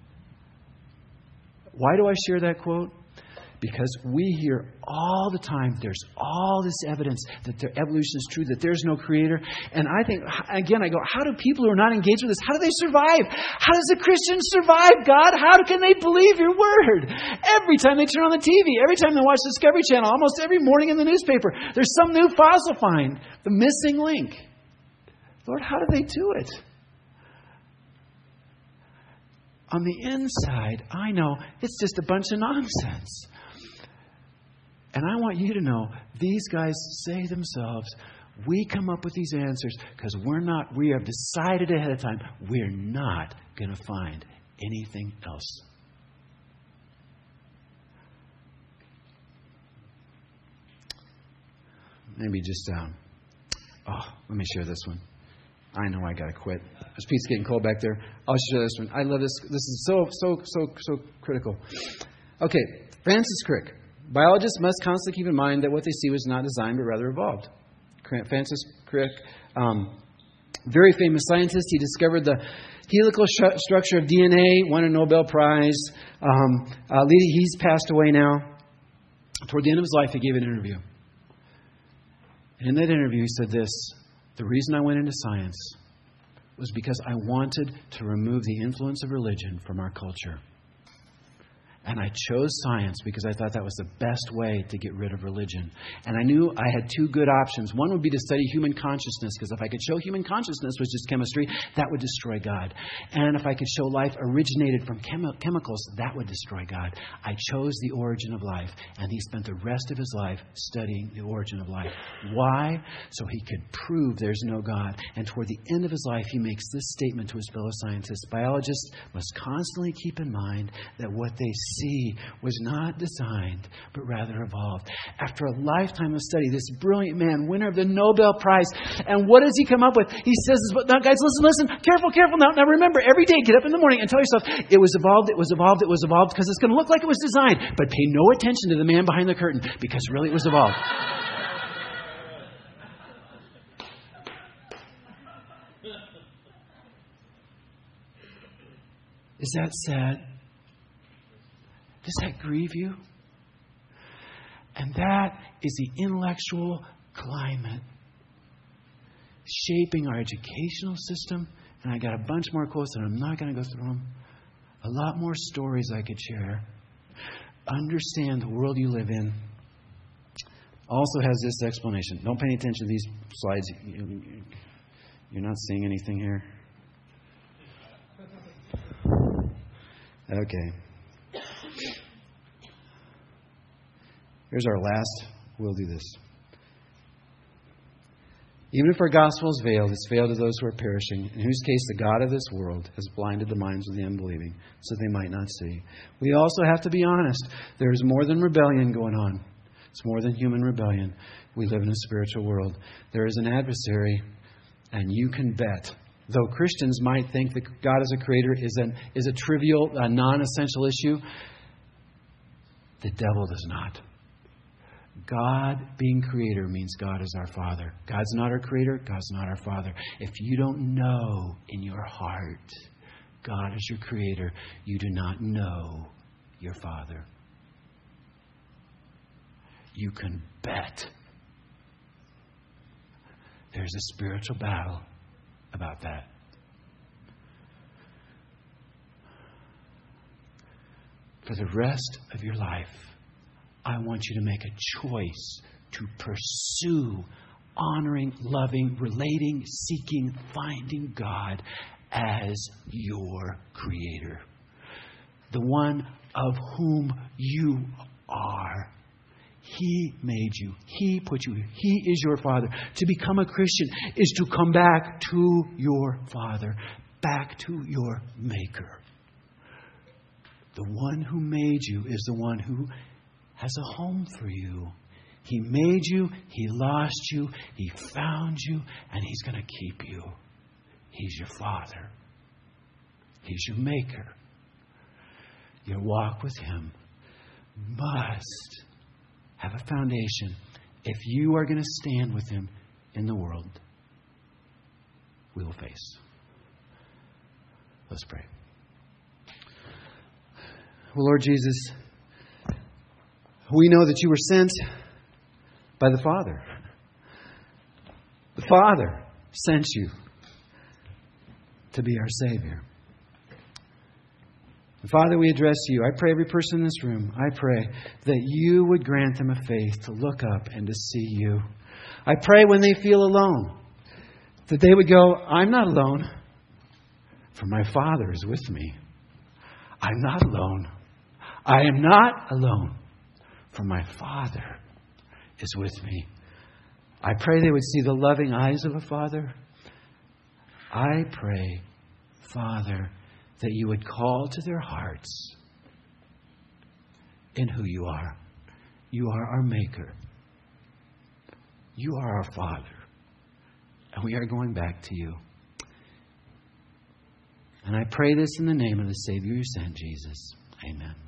Why do I share that quote? Because we hear all the time, there's all this evidence that the evolution is true, that there's no creator. And I think, again, I go, how do people who are not engaged with this, how do they survive? How does a Christian survive, God? How can they believe your word? Every time they turn on the TV, every time they watch Discovery Channel, almost every morning in the newspaper, there's some new fossil find, the missing link. Lord, how do they do it? On the inside, I know it's just a bunch of nonsense. And I want you to know, these guys say themselves, we come up with these answers because we have decided ahead of time, we're not going to find anything else. Maybe just, let me share this one. I know I got to quit. This piece getting cold back there. I'll share this one. I love this. This is so critical. Okay, Francis Crick. Biologists must constantly keep in mind that what they see was not designed, but rather evolved. Francis Crick, very famous scientist. He discovered the helical structure of DNA, won a Nobel Prize. He's passed away now. Toward the end of his life, he gave an interview. And in that interview, he said this: the reason I went into science was because I wanted to remove the influence of religion from our culture. And I chose science because I thought that was the best way to get rid of religion. And I knew I had two good options. One would be to study human consciousness, because if I could show human consciousness was just chemistry, that would destroy God. And if I could show life originated from chemicals, that would destroy God. I chose the origin of life. And he spent the rest of his life studying the origin of life. Why? So he could prove there's no God. And toward the end of his life, he makes this statement to his fellow scientists: biologists must constantly keep in mind that what they see was not designed, but rather evolved. After a lifetime of study, this brilliant man, winner of the Nobel Prize, and what does he come up with? He says, now guys, listen, careful. Now remember, every day, get up in the morning and tell yourself, it was evolved, because it's going to look like it was designed. But pay no attention to the man behind the curtain, because really it was evolved. Is that sad? Does that grieve you? And that is the intellectual climate shaping our educational system. And I got a bunch more quotes, and I'm not going to go through them. A lot more stories I could share. Understand the world you live in. Also has this explanation. Don't pay any attention to these slides. You're not seeing anything here. Okay. Here's our last. We'll do this. Even if our gospel is veiled, it's veiled to those who are perishing, in whose case the God of this world has blinded the minds of the unbelieving, so they might not see. We also have to be honest. There's more than rebellion going on. It's more than human rebellion. We live in a spiritual world. There is an adversary, and you can bet. Though Christians might think that God as a creator is a trivial, non-essential issue, the devil does not. God being creator means God is our Father. God's not our creator. God's not our Father. If you don't know in your heart God is your creator, you do not know your Father. You can bet there's a spiritual battle about that. For the rest of your life, I want you to make a choice to pursue honoring, loving, relating, seeking, finding God as your creator. The one of whom you are. He made you. He put you here. He is your Father. To become a Christian is to come back to your Father, back to your Maker. The one who made you is the one who has a home for you. He made you, He lost you, He found you, and He's going to keep you. He's your Father. He's your maker. Your walk with Him must have a foundation if you are going to stand with Him in the world we will face. Let's pray. Well, Lord Jesus, we know that you were sent by the Father. The Father sent you to be our Savior. Father, we address you. I pray every person in this room, I pray that you would grant them a faith to look up and to see you. I pray when they feel alone, that they would go, I'm not alone, for my Father is with me. I'm not alone. I am not alone, for my Father is with me. I pray they would see the loving eyes of a Father. I pray, Father, that you would call to their hearts in who you are. You are our Maker. You are our Father. And we are going back to you. And I pray this in the name of the Savior you sent, Jesus. Amen.